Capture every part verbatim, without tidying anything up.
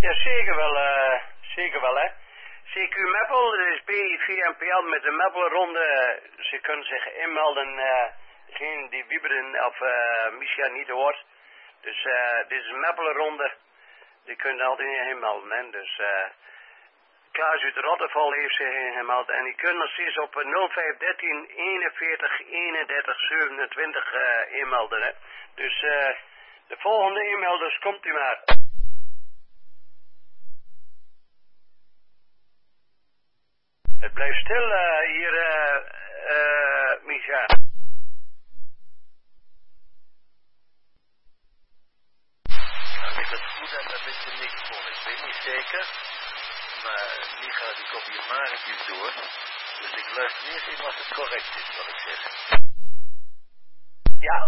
Ja, zeker wel, uh, zeker wel, hè. C Q Meppel, dat is P I vier N P L met de Meppelronde. Ze kunnen zich inmelden, uh, degene die Wieberen of uh, Misha niet hoort. Dus uh, dit is een Meppelronde. Die kunnen altijd inmelden, hè. Dus uh, Klaas uit Rotteval heeft zich ingemeld. En die kunnen nog steeds op nul vijf een drie eenenveertig eenendertig zevenentwintig uh, inmelden, hè. Dus uh, de volgende inmelders komt u maar. Het blijft stil uh, hier, uh, uh, Misha. Als ik het goed heb, heb ik de microfoon. Ik weet niet zeker, maar Micha die komt hier maar eventjes door. Dus ik luister eerst even of het correct is wat ik zeg. Ja.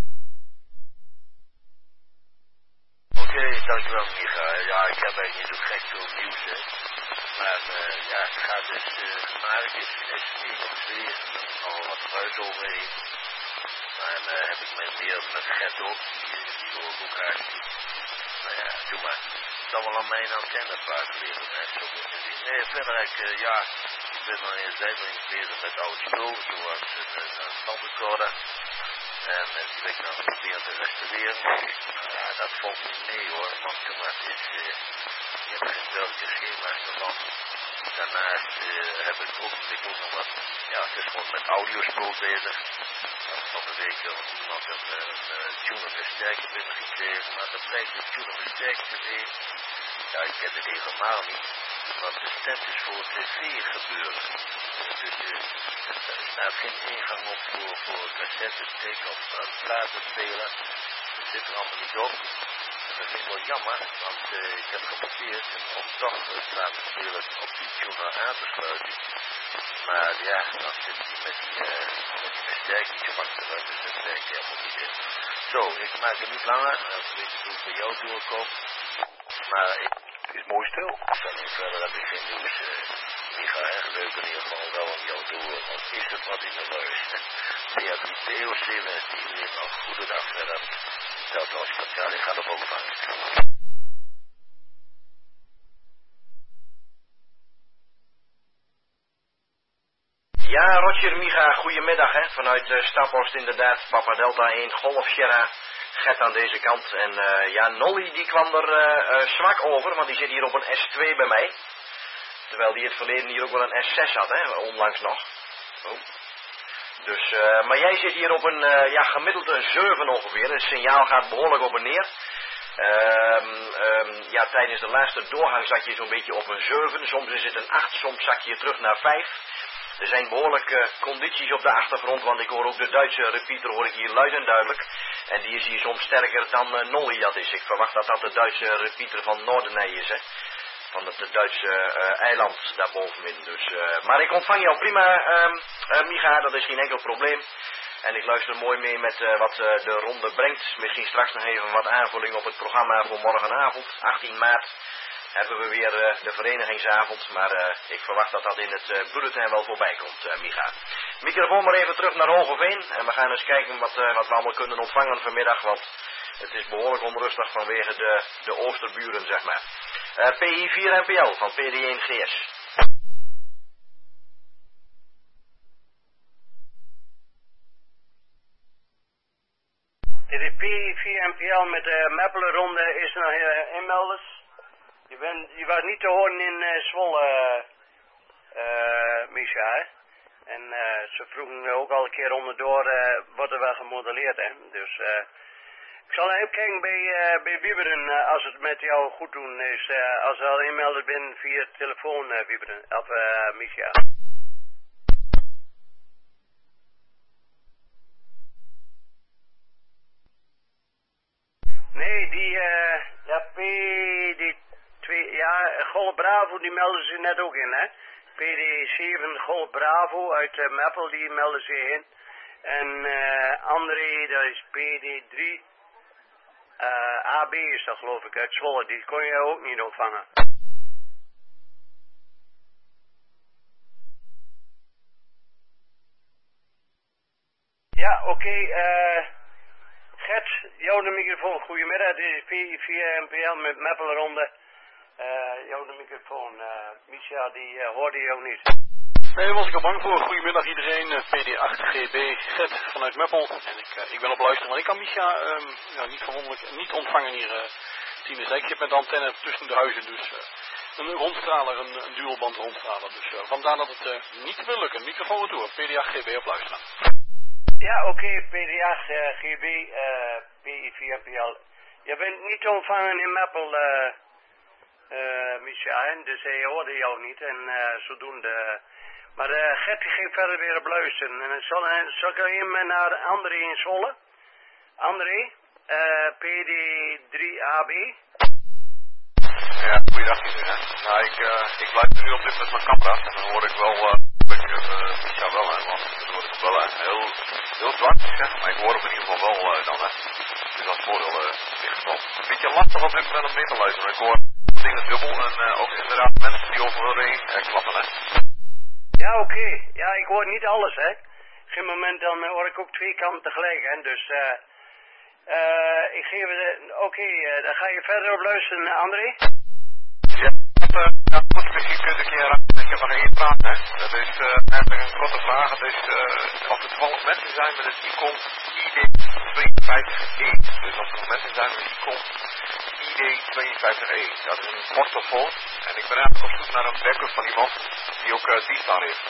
Oké, okay, dankjewel Micha. Ja, ik heb eigenlijk niet zo gek veel nieuws, hè. Maar uh, ja, het gaat dus uh, gemaakt is één of twee, al wat ruis overheen. En dan uh, heb ik mijn deel met Gert ook, die, die hoor ik ook graag zien. Nou ja, doe maar. Het zal wel aan mijn antenne vaak leren, hè, zo moet je zien. Nee, verder ik, uh, ja, ik ben al in zijdeling bezig met oude spul, zoals een, een standrecorder. En uh, die ben ik dan proberen te restaureren. Nou ja, dat valt niet mee hoor, want maar het is, uh, je hebt geen welke schema's ervan. Daarnaast uh, heb ik ook, ik ook nog wat, ja, het is gewoon met audiospul bezig. Van de week uh, iemand een, een, een tuner versterker binnengekregen, maar dat blijkt de tuner versterker te zijn. Ja, ik ken het helemaal niet, want de stem is voor tv gebeuren. Dus uh, er staat geen ingang op voor, voor cassettetape of uh, platenspeler. Dat zit er allemaal niet op. En dat vind ik wel jammer, want uh, ik heb geprobeerd om toch uh, platenspelers op die tuner aan te sluiten. Maar ja, dan zit hij met die, uh, met die versterking achteruit, dus dat werkt helemaal niet in. Zo, ik maak het niet langer, dan weet ik hoe het bij jou doorkomt. Maar ik... Het is mooi stil. Dan verder heb ik geen nieuws. Uh, Micha, erg leuk in ieder geval wel om jou te horen, want is het wat in de luisteren. Beatrice Theos, die weer nog goedendag verder. Dat was het, ja, ik ga er ook van. Ja, Roger, Micha, goedemiddag, hè. Vanuit uh, Staphorst inderdaad, Papa Delta één, Golf Sierra, Gert aan deze kant. En uh, ja, Nolly die kwam er uh, uh, zwak over, want die zit hier op een S twee bij mij. Terwijl die in het verleden hier ook wel een S zes had, hè, onlangs nog. Oh. Dus, uh, maar jij zit hier op een, uh, ja, gemiddeld een zeven ongeveer. Het signaal gaat behoorlijk op en neer. Um, um, ja, tijdens de laatste doorgang zat je zo'n beetje op een zeven. Soms is het een acht, soms zak je terug naar vijf. Er zijn behoorlijke uh, condities op de achtergrond, want ik hoor ook de Duitse repeater hoor ik hier luid en duidelijk. En die is hier soms sterker dan uh, Nolly dat is. Ik verwacht dat dat de Duitse repeater van Noordenij is, hè. Van het Duitse uh, eiland daarbovenin. Dus, uh, maar ik ontvang jou prima, uh, uh, Micha, dat is geen enkel probleem. En ik luister mooi mee met uh, wat uh, de ronde brengt. Misschien straks nog even wat aanvulling op het programma voor morgenavond, achttien maart. Hebben we weer uh, de verenigingsavond, maar uh, ik verwacht dat dat in het uh, bulletin wel voorbij komt, uh, Micha. Microfoon maar even terug naar Hogeveen en we gaan eens kijken wat, uh, wat we allemaal kunnen ontvangen vanmiddag, want het is behoorlijk onrustig vanwege de, de oosterburen, zeg maar. Uh, P I vier N P L van P D één G S. Dit is P I vier N P L met de Meppelenronde is nog uh, inmelders. Je, bent, je was niet te horen in uh, Zwolle, uh, Misha, hè? En uh, ze vroegen ook al een keer onderdoor, uh, wordt er wel gemodelleerd, hè? Dus uh, ik zal even kijken bij, uh, bij Wieberen, uh, als het met jou goed doen is. Uh, als je al inmelden bent via telefoon, uh, Wieberen, of uh, Misha. Nee, die, uh, ja, P, die twee, ja, Golf Bravo, die melden ze net ook in, hè. P D zeven Golf Bravo uit uh, Meppel, die melden ze in. En uh, André, dat is P D drie, uh, A B is dat geloof ik, uit Zwolle, die kon je ook niet ontvangen. Ja, oké, okay, uh, Gert, jou de microfoon, goedemiddag, dit is P I vier N P L met Meppelronde. jou de microfoon. Uh, Misha, die uh, hoorde jou niet. Nee, daar was ik al bang voor. Goedemiddag iedereen, uh, P D acht G B, Gert vanuit Meppel. En ik, uh, ik ben op luisteren, maar ik kan Misha um, ja, niet verwonderlijk niet ontvangen hier. Uh, Tine zei, ik heb met de antenne tussen de huizen, dus uh, een rondstraler, een, een dualband rondstraler. Dus uh, vandaar dat het uh, niet wil lukken. Microfoon retour, P D acht G B op luisteren. Ja, oké, okay, P D acht uh, G B, uh, P I vier P L. Je bent niet ontvangen in Meppel, uh, uh, Misha, dus hij hoorde jou niet en uh, zodoende... Maar uh, Gert ging verder weer op luisteren. En zal, zal ik hem naar André in Zwolle? André, uh, P D drie A B. Ja, goeiedag iedereen. Nou, ik, uh, ik luister nu op dit moment mijn camera. En dan hoor ik wel, uh, ik, uh, Misha wel, hè, want dan hoor ik wel uh, heel, heel zwart, hè, maar ik hoor hem in ieder geval wel uh, dan, hè. Dus dat is voordeel uh, in dit geval. Een beetje lastig op dit moment om mee te luisteren. Ik hoor dingen dubbel en uh, ook inderdaad mensen die over hun heen uh, klappen, hè. Ja, oké. Okay. Ja, ik hoor niet alles, hè. Geen moment dan uh, hoor ik ook twee kanten tegelijk, hè. Dus, eh, uh, uh, ik geef het, oké, okay, uh, dan ga je verder op luisteren, André. Ja, uh, ja, goed, misschien kun je een keer raken. Ik heb nog één vraag, hè. Dat is uh, eigenlijk een korte vraag. Het is uh, of er toevallig mensen zijn met het ICOM I D tweeënvijftig E. Dus of er mensen zijn met het ICOM I D tweeënvijftig E. Dat is een portofoon. En ik ben eigenlijk op zoek naar een backup van iemand die ook uh, die staan heeft.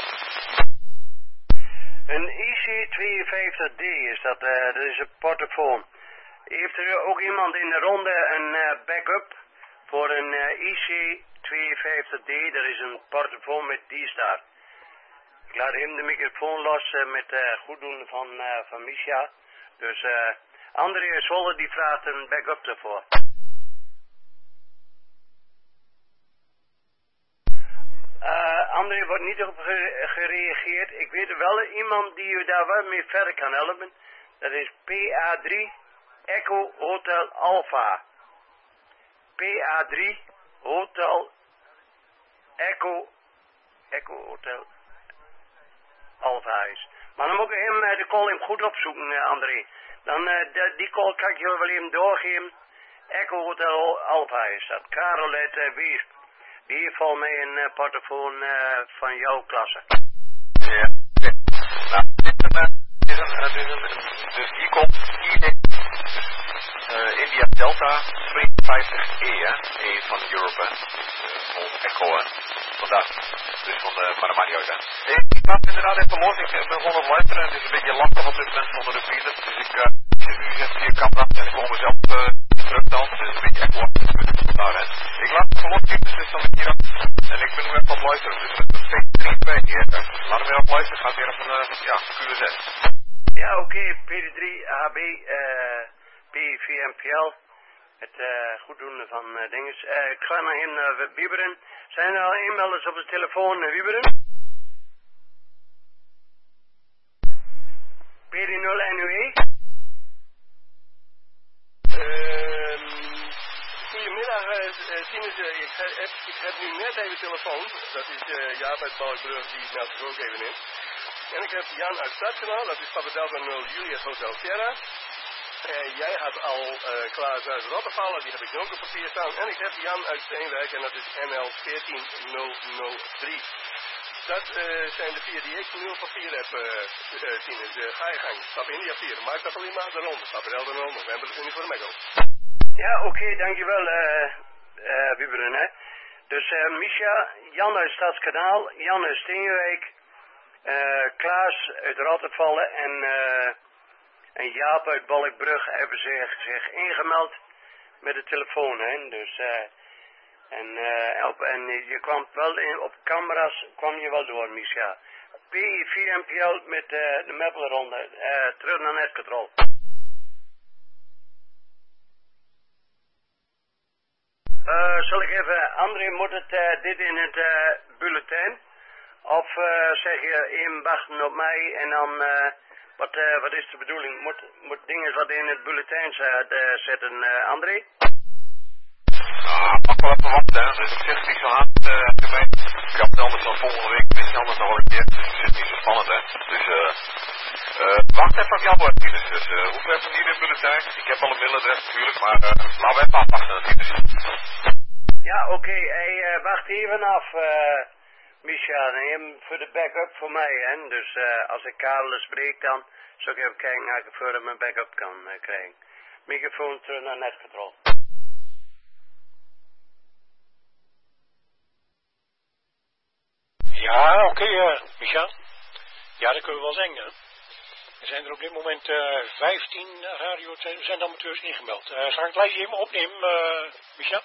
Een I C tweeënvijftig D is dat, uh, dat is een portofoon. Heeft er ook iemand in de ronde een uh, backup voor een uh, I C tweeënvijftig D? Dat is een portofoon met D-Star. Ik laat hem de microfoon los uh, met uh, goeddoen van, uh, van Misha. Dus uh, André Zwolle die vraagt een backup ervoor. Uh, André wordt niet op ge gereageerd. Ik weet wel iemand die u daar wel mee verder kan helpen. Dat is P A drie Echo Hotel Alpha. P A drie Hotel Echo Echo Hotel Alpha is. Maar dan moet ik hem uh, de call hem goed opzoeken, uh, André. Dan uh, de, die call kan ik je wel even doorgeven. Echo Hotel Alpha is dat. Carolet uh, Weesp. Die heeft volgens mij een uh, portofoon uh, van jouw klasse. Ja, ja. Nou, dit is een, uh, dit is een, dus hier komt I D, uh, India Delta tweeënvijftig E, hè, E van Europe, hè, uh, Echo, hè, vandaar, dus van de, maar dat maakt niet uit, hè. Hey, ik ga inderdaad even los, ik ben gewoon op luisteren, het is een beetje lastig op dit moment zonder de repeater, dus ik, uh, nu zet ik hier camera en ik hoor mezelf, uh, terug dan, dus een beetje echt lastig, daar, hè. Ik laat het gewoon los, dus dan hier op, en ik ben nu even op luisteren, dus met een P drie twee hier, laat hem weer op luisteren, gaat weer even, uh, ja, Q Z. Ja, oké, okay, P D drie A B, uh, P V M P L, het uh, goeddoen van uh, dinges. Uh, ik ga naar hem uh, Wieberen. Zijn er al inmelders op de telefoon, uh, Wieberen? P D nul N U E? Uh, goedemiddag, uh, Tinus, uh, ik, heb, ik heb nu net even telefoon. Dat is uh, Jaap uit Balkbrug, die meldt zich ook even in. En ik heb Jan uit Stadskanaal, dat is Papa Delta nul Julius Hotel Sierra. Uh, jij had al uh, Klaas uit Rottervallen, die heb ik ook op papier staan. En ik heb Jan uit Steenwijk en dat is N L een vier nul nul drie. Dat uh, zijn de vier die ik nu op papier heb, uh, uh, Tinus. Uh, ga je gang, stap in die papier. Maak dat alleen maar de ronde. Stap Delta nul, november uniform Echo. Ja, oké, okay, dankjewel, uh, uh, Wieberen, hè. Dus uh, Misha, Jan uit Stadskanaal, Jan uit Steenwijk, uh, Klaas uit Rottervallen en, uh, en Jaap uit Balkbrug hebben zich, zich ingemeld met de telefoon, hè. Dus, uh, en, uh, op, en je kwam wel in, op camera's, kwam je wel door, Misha. P I vier M P L met uh, de Meppelronde, uh, terug naar Netcontrol. Uh, zal ik even, André, moet het uh, dit in het uh, bulletin? Of uh, zeg je in wachten op mij en dan, uh, wat, uh, wat is de bedoeling? Moet, moet dingen wat in het bulletin uh, zetten, uh, André? Nou, mag wel even wachten, hè. Dus ik zeg het niet zo hard, uh, ik heb het anders dan volgende week, misschien anders nog wel een keer, dus het is niet zo spannend, hè. Dus, eh, uh, uh, wacht even op jouw woord, Tinus. Dus, uh, hoef even niet in het bulletin. Ik heb al een mailadres natuurlijk, maar, uh, laten we even afwachten, Tinus. Ja, oké. Okay. Hey, uh, wacht even af, uh, Micha. Neem voor de backup voor mij, hè. Dus uh, als ik Karel spreek dan, zal ik even kijken naar ik voor mijn backup kan uh, krijgen. Microfoon terug naar netcontrol. Ja, oké, okay, uh, Micha. Ja, dat kunnen we wel zeggen. Er zijn er op dit moment uh, vijftien radio-zendamateurs ingemeld. Uh, zal ik het lijstje even opnemen, uh, Micha?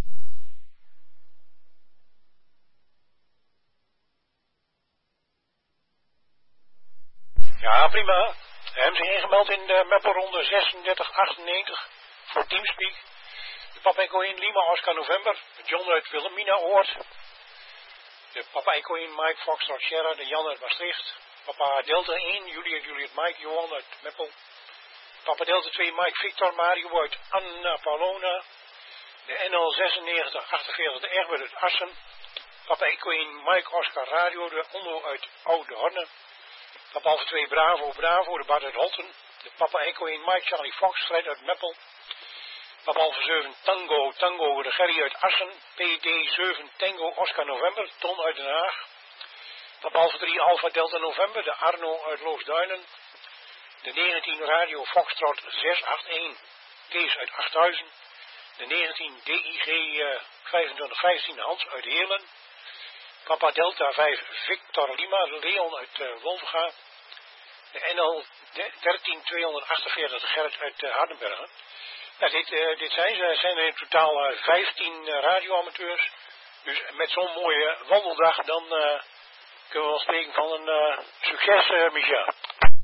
Ja, prima. We hebben zich ingemeld in de Meppelronde zesendertig achtennegentig voor Teamspeak. De Papa Echo één Lima Oscar November, John uit Wilhelmina Oort. De Papa Echo één Mike Foxtrot Sierra, de Jan uit Maastricht. Papa Delta één, Juliet Juliet Mike, Johan uit Meppel. Papa Delta twee, Mike Victor Mario uit Anna Paulona. De N L zesennegentig achtenveertig, de Egbert uit Assen. Papa Echo één, Mike Oscar Radio, de Ondo uit Oude Horne. Papa Alpha twee, Bravo Bravo, de Bart uit Holten. De Papa Echo één, Mike Charlie Fox, Fred uit Meppel. Papa Alpha zeven, Tango Tango, de Gerry uit Assen. P D zeven, Tango Oscar November, Ton uit Den Haag. Papa Alpha drie, Alpha Delta November, de Arno uit Loosduinen. De negentien, Radio Foxtrot zes acht een, Kees uit achthuizen. De negentien, D I G uh, vijfentwintig vijftien, Hans uit Heerlen. Papa Delta vijf, Victor Lima, Leon uit uh, Wolvenga. De N L dertien tweehonderdachtenveertig, Gerrit uit uh, Hardenbergen. Ja, dit, uh, dit zijn ze. Er zijn er in totaal uh, vijftien uh, radioamateurs. Dus met zo'n mooie wandeldag, dan uh, kunnen we wel spreken van een uh, succes, uh, Micha.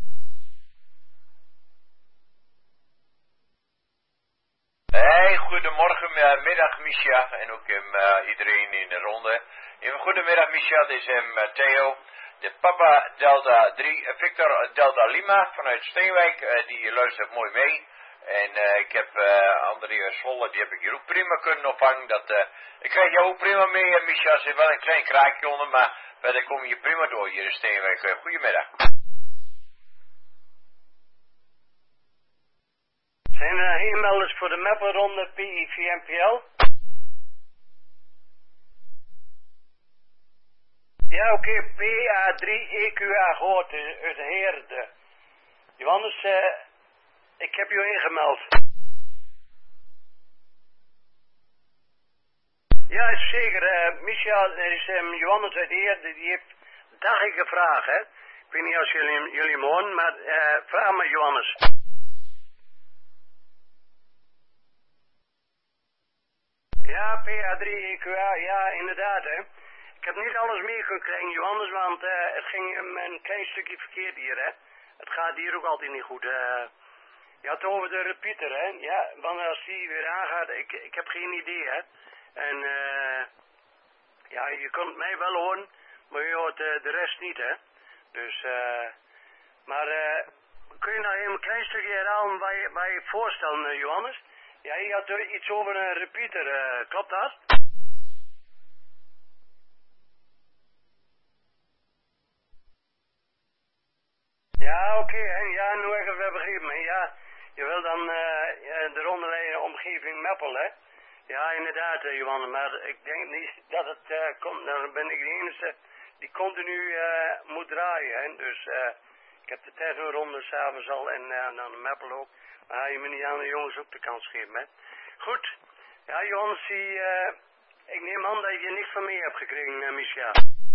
Hey, goedemorgen, uh, middag Micha en ook um, uh, iedereen in de ronde. Even goedemiddag Micha, dit is um, uh, Theo, de Papa Delta drie, uh, Victor Delta Lima vanuit Steenwijk, uh, die luistert mooi mee. En uh, ik heb uh, André Zwolle, die heb ik hier ook prima kunnen opvangen. Dat, uh, ik krijg jou ook prima mee, uh, Micha, er zit wel een klein kraakje onder, maar verder kom je prima door hier in Steenwijk. Uh, goedemiddag. Zijn er inmelders voor de Meppelronde P I V M P L? Ja, oké, okay. P A drie E Q A gehoord uit de Heerde. Johannes, uh, ik heb je ingemeld. Ja, zeker. Uh, Micha, er is um, Johannes uit de Heerde, die heeft dagelijke vragen, hè. Ik weet niet als jullie, jullie hem horen, maar uh, vraag maar Johannes. Ja, P A drie E Q A, ja, inderdaad, hè. Ik heb niet alles mee kunnen krijgen, Johannes, want uh, het ging um, een klein stukje verkeerd hier, hè. Het gaat hier ook altijd niet goed. Uh, je had het over de repeater, hè. Ja, want als die weer aangaat, ik, ik heb geen idee, hè. En, uh, ja, je kunt mij wel horen, maar je hoort uh, de rest niet, hè. Dus, uh, maar, uh, kun je nou even een klein stukje herhalen waar je, waar je voorstelt, uh, Johannes? Ja, je had er iets over een repeater, uh, klopt dat? Ja, oké, okay, ja, nu heb ik het begrepen. Ja, je wil dan uh, de ronde omgeving Meppel, hè? Ja, inderdaad, uh, Johan, maar ik denk niet dat het uh, komt. Dan ben ik de enige die continu uh, moet draaien, hè? Dus uh, ik heb de techno-ronde s'avonds al en uh, dan de Meppel ook. Maar je moet niet aan de jongens ook de kans geven, hè? Goed, ja, Johannes, die, uh, ik neem aan dat je niks van mee hebt gekregen, uh, Micha.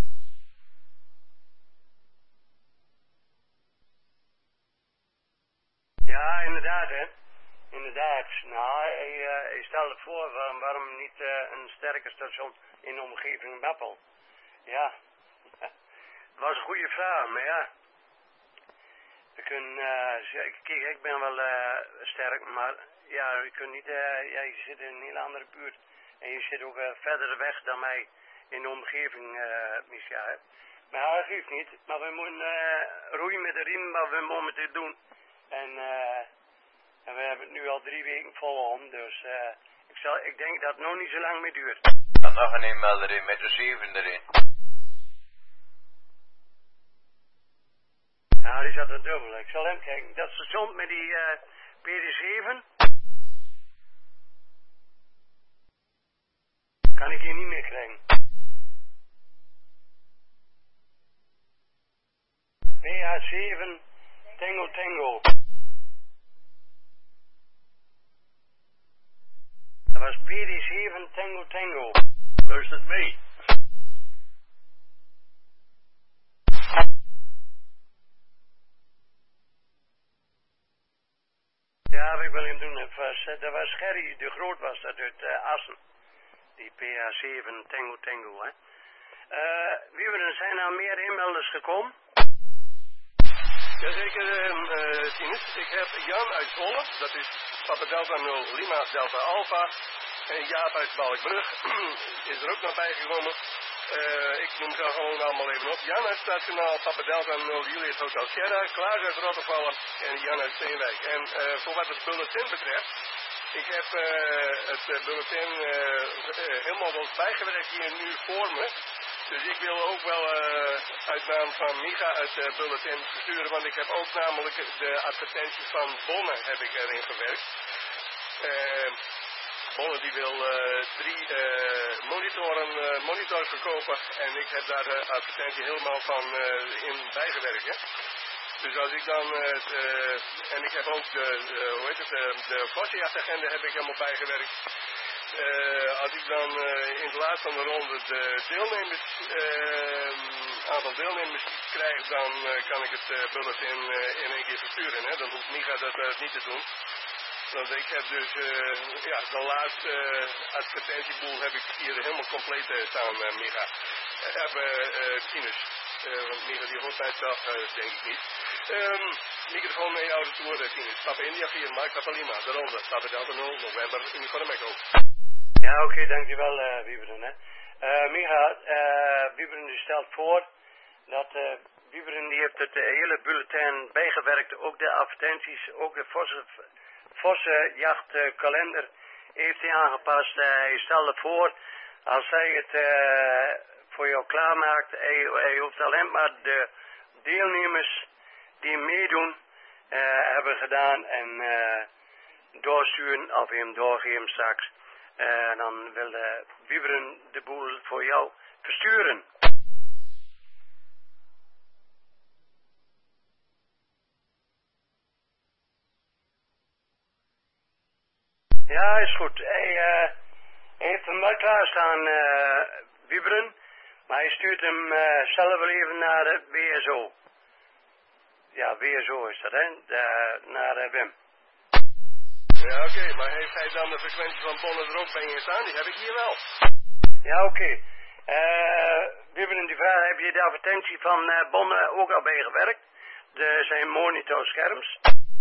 Ja, inderdaad, hè. Inderdaad. Nou, hij, uh, hij stelde voor waarom, waarom niet uh, een sterker station in de omgeving Meppel. Ja, het was een goede vraag, maar ja. We kunnen, uh, kijk, ik ben wel uh, sterk, maar ja, je kunt niet, uh, ja, je zit in een hele andere buurt. En je zit ook uh, verder weg dan mij in de omgeving, uh, Micha, hè. Maar ja, dat geeft niet. Maar we moeten uh, roeien met de riem, maar we moeten dit doen. En, uh, en we hebben het nu al drie weken volgehouden, dus uh, ik, zal, ik denk dat het nog niet zo lang meer duurt. Dan nog een inmelder in met de zeven erin. Ja, die zat er dubbel. Ik zal hem kijken. Dat station met die uh, P D zeven. Kan ik hier niet meer krijgen. P H zeven Tango Tango. Dat was P D zeven Tango Tango. Luistert mee. Ja, wat ik wil hem doen. Was, dat was Gerry de Groot was dat uit uh, Assen. Die P H zeven Tango Tango, hè. Uh, wie er zijn nou meer inmelders gekomen? Jazeker, uh, Tinus. Ik heb Jan uit Zwolle, dat is Papa Delta nul Lima Delta Alpha. En Jaap uit Balkbrug is er ook nog bijgekomen. Uh, ik noem ze gewoon allemaal even op. Jan uit Stationaal Papa Delta nul Julius Hotel Sierra. Klaas uit Rottervallen en Jan uit Steenwijk. En uh, voor wat het bulletin betreft, ik heb uh, het uh, bulletin uh, uh, helemaal wel bijgewerkt hier nu voor me. Dus ik wil ook wel uh, uit naam van Micha het uh, bulletin versturen, want ik heb ook namelijk de advertenties van Bonne heb ik erin gewerkt. Uh, Bonne die wil uh, drie uh, monitoren, uh, monitors verkopen en ik heb daar de advertentie helemaal van uh, in bijgewerkt. Hè? Dus als ik dan, uh, uh, en ik heb ook de, uh, hoe heet het, uh, de vossenjachtagenda heb ik helemaal bijgewerkt. Uh, als ik dan uh, in de laatste van de ronde de deelnemers, uh, aantal deelnemers krijg, dan uh, kan ik het uh, bulletin uh, in één keer versturen. Hè? Dan hoeft Micha dat uh, niet te doen. Want ik heb dus, uh, ja, de laatste uh, advertentieboel heb ik hier helemaal compleet uh, staan, uh, Micha. Uh, even uh, Tinus. Uh, want Micha die hoort mij zelf, uh, denk ik niet. Um, microfoon mee jou retour, uh, Tinus. Papa India vier, Mark Papa Lima, de ronde. Papa Delta nul, November, Uniform Echo. Ja, oké, okay, dankjewel, uh, Wieberen. Hè. Uh, Micha, uh, Wieberen die stelt voor dat uh, Wieberen die heeft het uh, hele bulletin bijgewerkt, ook de advertenties, ook de forse, forse jachtkalender heeft hij aangepast. Uh, hij stelde voor, als hij het uh, voor jou klaarmaakt, hij, hij hoeft alleen maar de deelnemers die meedoen uh, hebben gedaan en uh, doorsturen of hem doorgeven straks. En uh, dan wil de Wieberen de boel voor jou versturen. Ja, is goed. Hij, uh, hij heeft hem wel klaarstaan, uh, Wieberen. Maar hij stuurt hem uh, zelf wel even naar de W S O. Ja, W S O is dat, hè? De, naar uh, Wim. Ja, oké, okay, maar heeft hij dan de frequentie van Bonne er ook bij in staan? Die heb ik hier wel. Ja, oké. Okay. Uh, Wieberen die vraag, heb je de advertentie van uh, Bonne ook al bijgewerkt? De, zijn monitorscherms.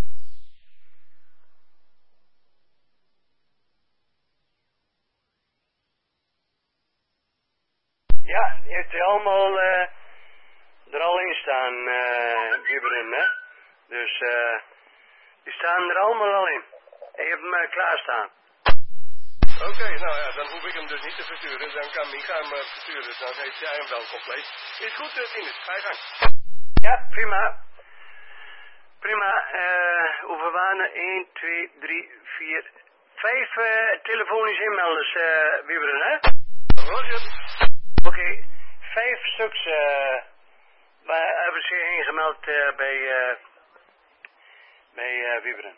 Ja, heeft hij allemaal uh, er al in staan, uh, Wieberen, hè? Dus uh, die staan er allemaal al in. Hij heeft hem uh, klaarstaan. Oké, okay, nou ja, dan hoef ik hem dus niet te versturen. Dan kan Micha hem uh, versturen. Dan heeft jij hem wel compleet. Is goed, uh, Tinus. Ga je gang. Ja, prima. Prima. Uh, hoeveel waren er? één, twee, drie, vier, vijf uh, telefonisch inmelders, uh, Wieberen, hè? Roger. Oké, okay. Vijf stuks uh, hebben zich ingemeld uh, bij, uh, bij uh, Wieberen.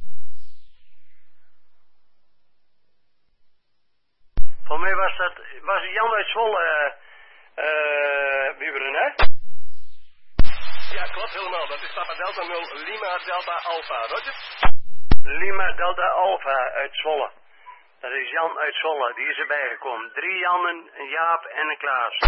Voor mij was dat, was het Jan uit Zwolle, uh, uh, Wieberen, hè? Ja, klopt helemaal. Dat is Papa Delta nul Lima Delta Alpha. Roger? Lima Delta Alpha uit Zwolle. Dat is Jan uit Zwolle, die is erbij gekomen. Drie Jannen, een Jaap en een Klaas.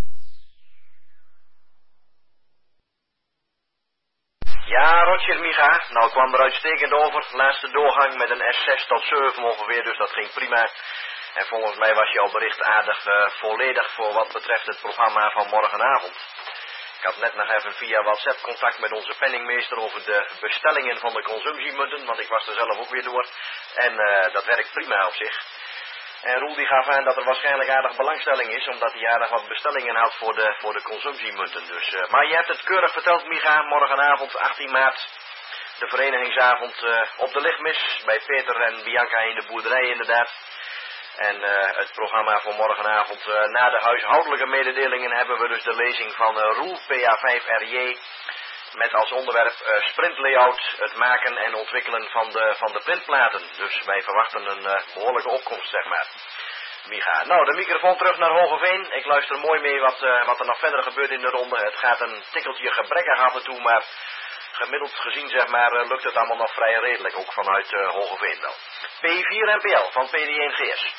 Ja, Roger, Micha. Nou, ik kwam er uitstekend over. Laatste doorgang met een S zes tot zeven ongeveer, dus dat ging prima. En volgens mij was jouw bericht aardig uh, volledig voor wat betreft het programma van morgenavond. Ik had net nog even via WhatsApp contact met onze penningmeester over de bestellingen van de consumptiemunten, want ik was er zelf ook weer door. En uh, dat werkt prima op zich. En Roel die gaf aan dat er waarschijnlijk aardig belangstelling is, omdat hij aardig wat bestellingen had voor de, voor de consumptiemunten. Dus, uh, maar je hebt het keurig verteld, Micha, morgenavond achttien maart, de verenigingsavond uh, op de Lichtmis, bij Peter en Bianca in de boerderij inderdaad. En uh, het programma voor morgenavond, uh, na de huishoudelijke mededelingen, hebben we dus de lezing van uh, Roel P A vijf R J. Met als onderwerp uh, sprintlayout, het maken en ontwikkelen van de, van de printplaten. Dus wij verwachten een uh, behoorlijke opkomst, zeg maar. Micha. Nou, de microfoon terug naar Hogeveen. Ik luister mooi mee wat, uh, wat er nog verder gebeurt in de ronde. Het gaat een tikkeltje gebrekkig af en toe, maar gemiddeld gezien, zeg maar, uh, lukt het allemaal nog vrij redelijk. Ook vanuit uh, Hogeveen wel. P vier N P L van P D één G S.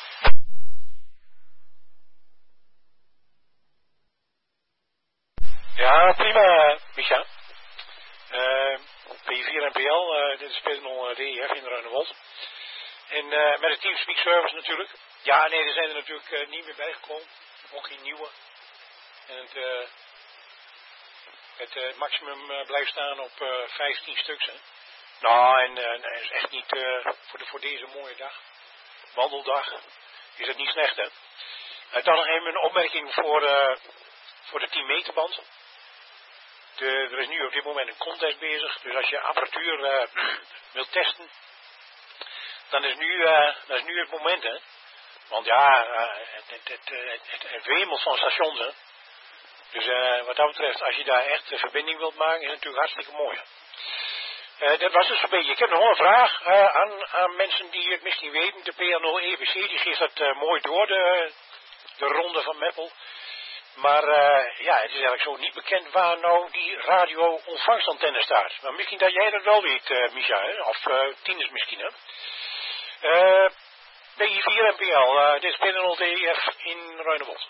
Ja, prima, Micha. Uh, P vier N P L, uh, dit is P nul D F in Ruinewold. En uh, met de Teamspeak service natuurlijk. Ja, nee, er zijn er natuurlijk uh, niet meer bijgekomen. Ook geen nieuwe. En het, uh, het uh, maximum uh, blijft staan op uh, vijftien stuks. Hè. Nou, en uh, dat is echt niet uh, voor, de, voor deze mooie dag. Wandeldag. Is het niet slecht, hè. Uh, dan nog even een opmerking voor, uh, voor de tien meter band. De, er is nu op dit moment een contest bezig. Dus als je apparatuur uh, wilt testen, dan is nu, uh, dat is nu het moment, hè. Want ja, uh, het, het, het, het, het, het wemelt van stations, hè. Dus uh, wat dat betreft, als je daar echt een verbinding wilt maken, is het natuurlijk hartstikke mooi. Uh, dat was dus een beetje. Ik heb nog wel een vraag uh, aan, aan mensen die het misschien weten. De P L nul E B C, die geeft dat uh, mooi door, de, de ronde van Meppel. Maar uh, ja, het is eigenlijk zo niet bekend waar nou die radio-ontvangstantenne staat. Maar misschien dat jij dat wel weet, uh, Micha, hè? Of uh, Tinus misschien, hè. Uh, P vier N P L, uh, dit is P nul D F in Ruinewold.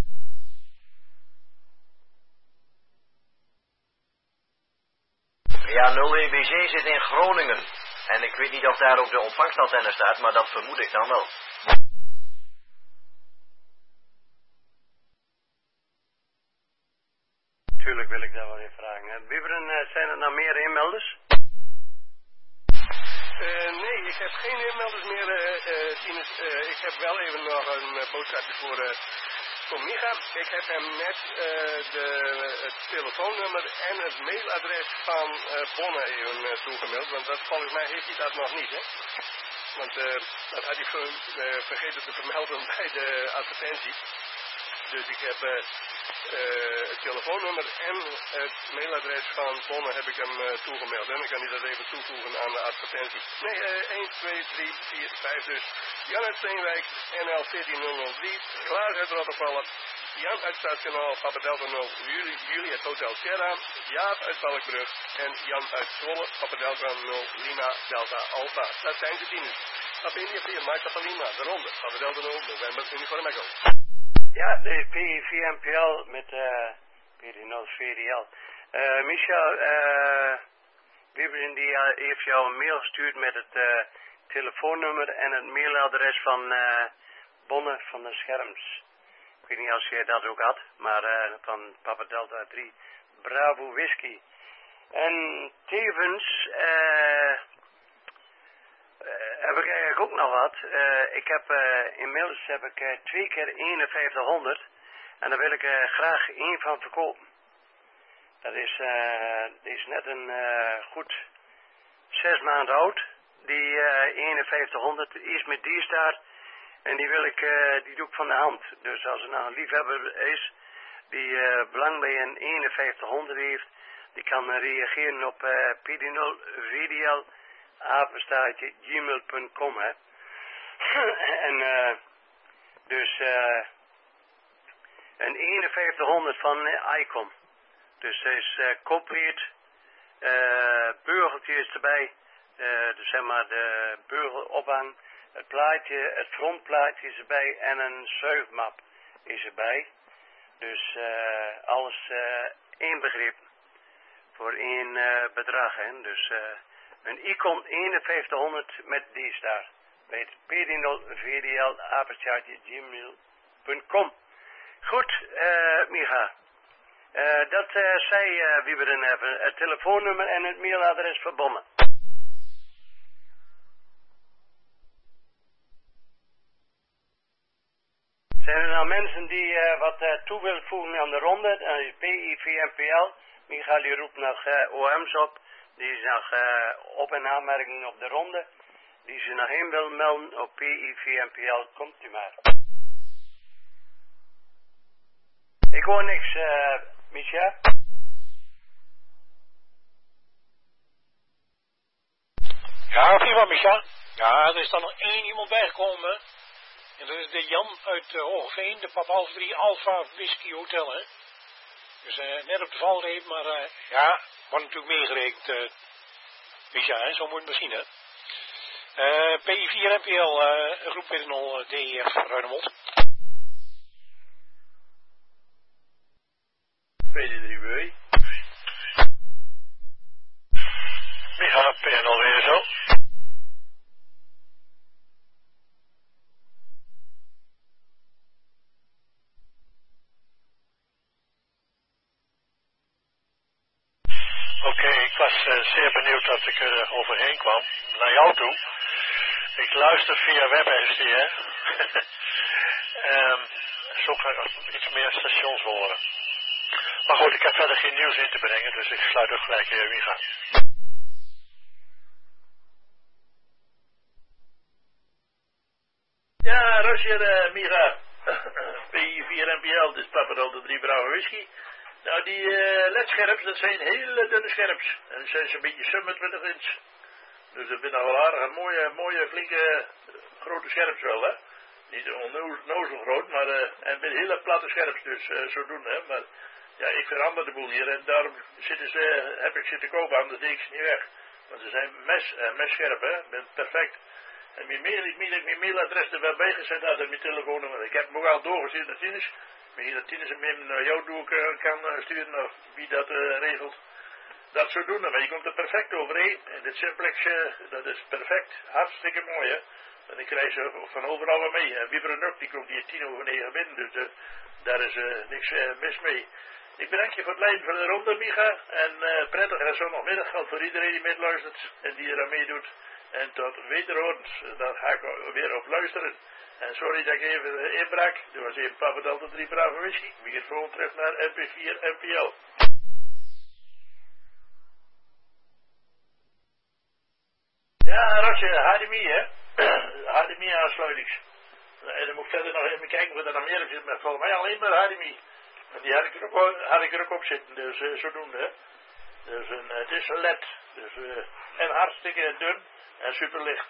Ja, nul E B C zit in Groningen. En ik weet niet of daar ook de ontvangstantenne staat, maar dat vermoed ik dan wel. Tuurlijk wil ik daar wel even vragen. Wieberen, uh, zijn er nou meer inmelders? Uh, nee, ik heb geen inmelders meer, uh, uh, Tinus. Uh, ik heb wel even nog een uh, boodschapje voor, uh, voor Micha. Ik heb hem net uh, de, het telefoonnummer en het mailadres van uh, Bonne even uh, toegemaild. Want dat, volgens mij heeft hij dat nog niet, hè. Want uh, dat had hij ver, uh, vergeten te vermelden bij de advertentie. Dus ik heb uh, uh, het telefoonnummer en het mailadres van Bonne heb ik hem uh, toegemaild. En dan kan hij dat even toevoegen aan de advertentie. Nee, uh, één, twee, drie, vier, vijf dus. Jan uit Steenwijk, N L veertien nul nul drie. Klaas uit Rottervallen. Jan uit Stadskanaal, Papa Delta nul, Julie, Julie uit Hotel Sierra. Jaap uit Valkbrug. En Jan uit Zwolle, Papa Delta nul, Lima Delta Alpha. Dat zijn de tieners. Papa India vier, Mike Papa Lima, de ronde. Papa Delta nul, November, Uniform Echo. Ja, de P vier N P L met uh, P D nul V D L. Uh, Michel, uh, Wieberen die uh, heeft jou een mail gestuurd met het uh, telefoonnummer en het mailadres van uh, Bonne van de Scherms. Ik weet niet als jij dat ook had, maar uh, van Papa Delta drie Bravo Whisky. En tevens uh, Uh, heb ik eigenlijk ook nog wat. Uh, ik heb uh, inmiddels heb ik uh, twee keer eenenvijftighonderd en daar wil ik uh, graag één van verkopen. Dat is, uh, is net een uh, goed zes maanden oud. Die uh, eenenvijftighonderd is met D-Star en die wil ik, uh, die doe ik van de hand. Dus als er nou een liefhebber is die uh, belang bij een eenenvijftighonderd heeft, die kan uh, reageren op uh, P D nul V D L apenstaartje gmail punt com, hè. En uh, dus uh, een eenenvijftighonderd van uh, Icon. Dus er is uh, kopweert, uh, burgeltjes erbij, uh, dus zeg maar de burgelophang, het plaatje, het frontplaatje is erbij en een zuigmap is erbij. Dus uh, alles uh, één begrip voor één uh, bedrag, hè. Dus uh, een Icon eenenvijftighonderd met D-Star. Bij het P D nul V D L apenstaartje gmail punt com. Goed, uh, Micha. Uh, dat uh, zij uh, wie we erin hebben. Het telefoonnummer en het mailadres verbonden. Zijn er nou mensen die uh, wat uh, toe willen voegen aan de ronde? Dan is P I V N P L. Micha die roept nog uh, O M's op. Die is nog uh, op- en aanmerking op de ronde. die ze nog heen wil melden op P I V M P L, komt u maar. Ik hoor niks, uh, Misha. Ja, prima, Micha. Ja, er is dan nog één iemand bijgekomen. En dat is de Jan uit uh, Hoogeveen, de Papa Alpha drie Alpha Whisky Hotel, hè. Dus uh, net op de valreep, maar uh, ja, wordt natuurlijk meegerekend, uh, Micha, hè. Zo moet je het maar zien, hè. Uh, P I vier M P L, uh, groep weer nul D E F, Ruinemond. P D drie B. Micha, P N L weer zo. Oké, okay, ik was uh, zeer benieuwd dat ik er uh, overheen kwam, naar jou toe. Ik luister via WebSD, hè. um, zoek uh, iets meer stations horen. Maar goed, ik heb verder geen nieuws in te brengen, dus ik sluit ook gelijk weer Micha. Ja, Roger, uh, Micha. P I vier M P L, dus Papa Delta drie Bravo Whisky. Nou, die uh, ledscherps, dat zijn hele dunne scherps. En dat zijn zo'n beetje zevenentwintig inch. Dus dat zijn wel aardig mooie, mooie, flinke, grote scherps wel, hè. Niet onnozel groot, maar uh, en met hele platte scherps, dus uh, zodoende, hè. Maar ja, ik verander de boel hier en daarom zitten ze, heb ik zitten kopen, anders deed ik ze niet weg. Want ze zijn mes, uh, messcherp, hè. Ben perfect. En mijn mail, ik meen dat ik mijn mailadres er wel bij gezet had en mijn telefoonnummer. Ik heb hem ook al doorgestuurd naar Tinus. Misschien dat Tinus hem naar jou door kan sturen of wie dat uh, regelt. Dat zo doen, maar je komt er perfect overheen. En dit simplex, uh, dat is perfect. Hartstikke mooi, hè. En ik krijg ze van overal wel mee. En Wieber en Up, die komt hier tien over negen binnen. Dus uh, daar is uh, niks uh, mis mee. Ik bedank je voor het leiden van de ronde, Micha. En uh, prettig en zondagmiddag geldt voor iedereen die meeluistert en die er aan meedoet. En tot wederhoorns, daar ga ik weer op luisteren. En sorry dat ik even inbrak. Er was even Papa Delta drie Bravo Whisky. Microfoon terug naar M P vier M P L. Ja, Roger, H D M I, hè. H D M I aansluitings. En dan moet ik verder nog even kijken of er nog meer op zit. Maar volgens mij alleen maar H D M I. En die had ik er ook, had ik er ook op zitten, dus uh, zodoende, hè. Dus een, het is een L E D. Dus, uh, en hartstikke dun en super licht.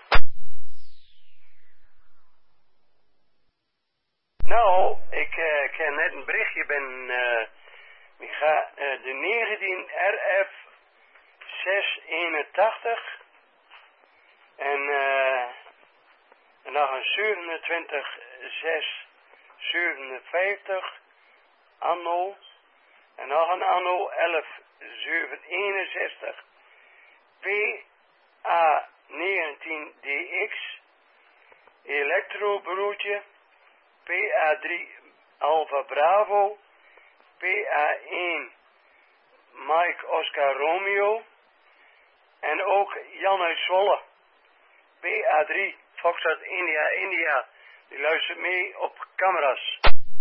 Nou, ik uh, ken net een berichtje ben, uh, ik ga uh, de negentien R F zes eenentachtig en uh, nog een zevenentwintig zes zevenenvijftig anno en nog een anno elf zeven eenenzestig P A negentien D X elektrobroertje P A drie Alpha Bravo, P A één Mike Oscar Romeo en ook Jan uit Zwolle, P A drie Foxtrot India India, die luistert mee op camera's.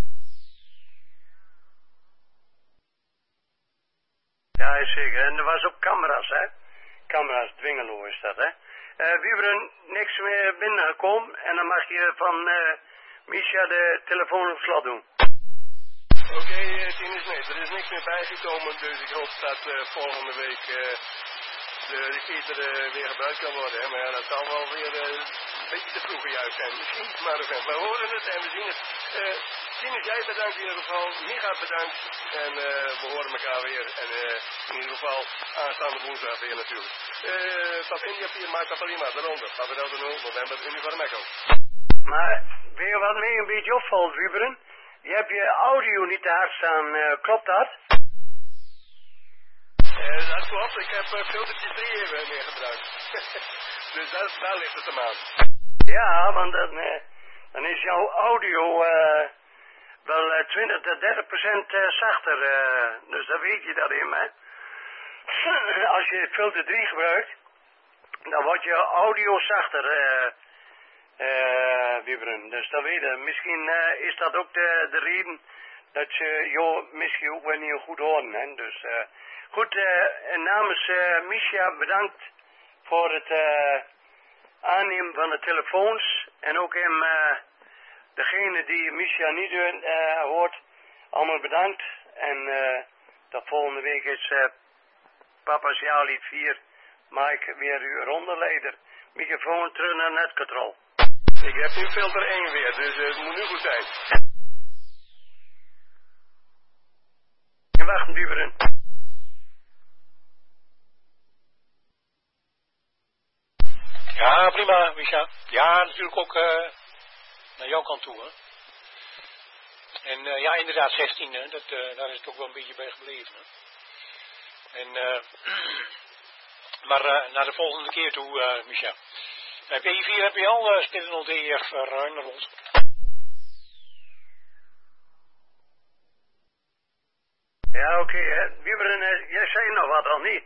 Ja, zeker, en er was ook camera's, hè. Camera's, Dwingelo is dat, hè. Uh, wie er niks meer binnengekomen en dan mag je van uh, Misha de telefoon op slot doen. Oké, okay, uh, Tinus, nee, er is niks meer bijgekomen, dus ik hoop dat uh, volgende week uh, de repeater uh, weer gebruikt kan worden. Hè? Maar ja, dat zal wel weer uh, een beetje te vroeg juist zijn. Misschien, maar uh, we horen het en we zien het. Uh, Tinus, jij bedankt in ieder geval. Micha bedankt. En uh, we horen elkaar weer. En uh, in ieder geval aanstaande woensdag weer natuurlijk. Uh, tot India vier maart prima, daaronder. Papa Delta nul, november, Uniform Echo. Maar weet je wat mij een beetje opvalt, Wuberen? Je hebt je audio niet te hard staan, uh, klopt dat? Uh, dat klopt, ik heb uh, filtertje drie even meer gebruikt. Dus dat, daar ligt het hem aan. Ja, want dan, uh, dan is jouw audio uh, wel uh, twintig tot dertig procent uh, zachter. Uh, dus dan weet je dat in, hè. Als je filter drie gebruikt, dan wordt je audio zachter, uh, uh, Wuberen. Dus dan weet je, misschien uh, is dat ook de, de reden dat je jou misschien ook wel niet goed horen, hè. Dus... Uh, Goed, uh, namens uh, Misha bedankt voor het uh, aannemen van de telefoons. En ook hem, uh, degene die Misha niet uh, hoort, allemaal bedankt. En uh, tot volgende week is uh, Papa's Jouwlied vier, Mike weer uw rondeleider. Microfoon terug naar netcontrol. Ik heb nu filter één weer, dus uh, het moet nu goed zijn. En wacht een Wieberen. Ja, prima, Misha. Ja, natuurlijk ook uh, naar jouw kant toe, hè. En uh, ja, inderdaad, zestien, hè. Dat, uh, daar is het ook wel een beetje bij gebleven, hè. En, uh, maar uh, naar de volgende keer toe, uh, Misha. Bij P I vier heb je al uh, spelen al D F uh, ruim rond. Ja, oké. Okay. Wieberen, uh, jij zei nog wat al niet?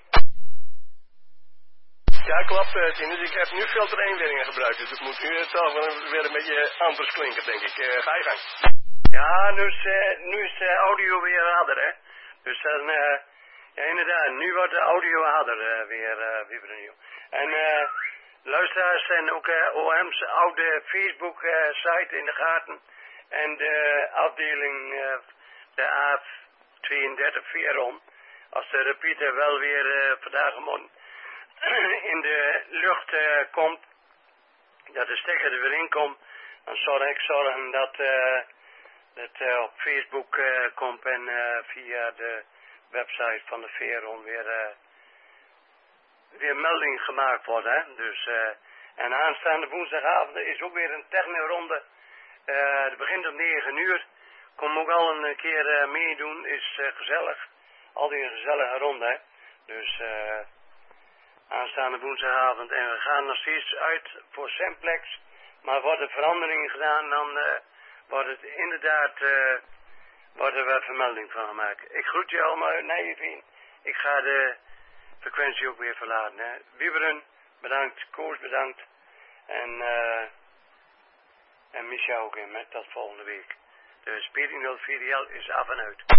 Ja, klopt, uh, Tinus. Ik heb nu filter één weer gebruikt, dus het moet nu toch wel weer een beetje anders klinken, denk ik. Uh, ga je gang. Ja, nu is, uh, nu is de audio weer harder, hè. Dus dan, uh, ja inderdaad, nu wordt de audio harder uh, weer, uh, Wieberen. En uh, luisteraars zijn ook uh, O M's oude Facebook-site uh, in de gaten. En de afdeling, uh, de A tweeëndertig Veron, als de repeater wel weer uh, vandaag morgen in de lucht uh, komt, dat de stekker er weer in komt, dan zal ik zorgen dat uh, het uh, op Facebook uh, komt en uh, via de website van de Veron weer, uh, weer melding gemaakt wordt. Hè? Dus, uh, en aanstaande woensdagavond is ook weer een technoronde. Uh, het begint om negen uur. Kom ook al een keer uh, meedoen, is uh, gezellig. Altijd een gezellige ronde, hè. Dus uh, aanstaande woensdagavond. En we gaan nog steeds uit voor Simplex. Maar wordt er veranderingen gedaan, dan uh, wordt het inderdaad, uh, wordt er wel vermelding van gemaakt. Ik groet je allemaal uit Nijveen. Ik ga de frequentie ook weer verlaten, hè. Wieberen, bedankt. Koos, bedankt. En, uh, en Misha ook in, met tot volgende week. De speling nul vier L is af en uit.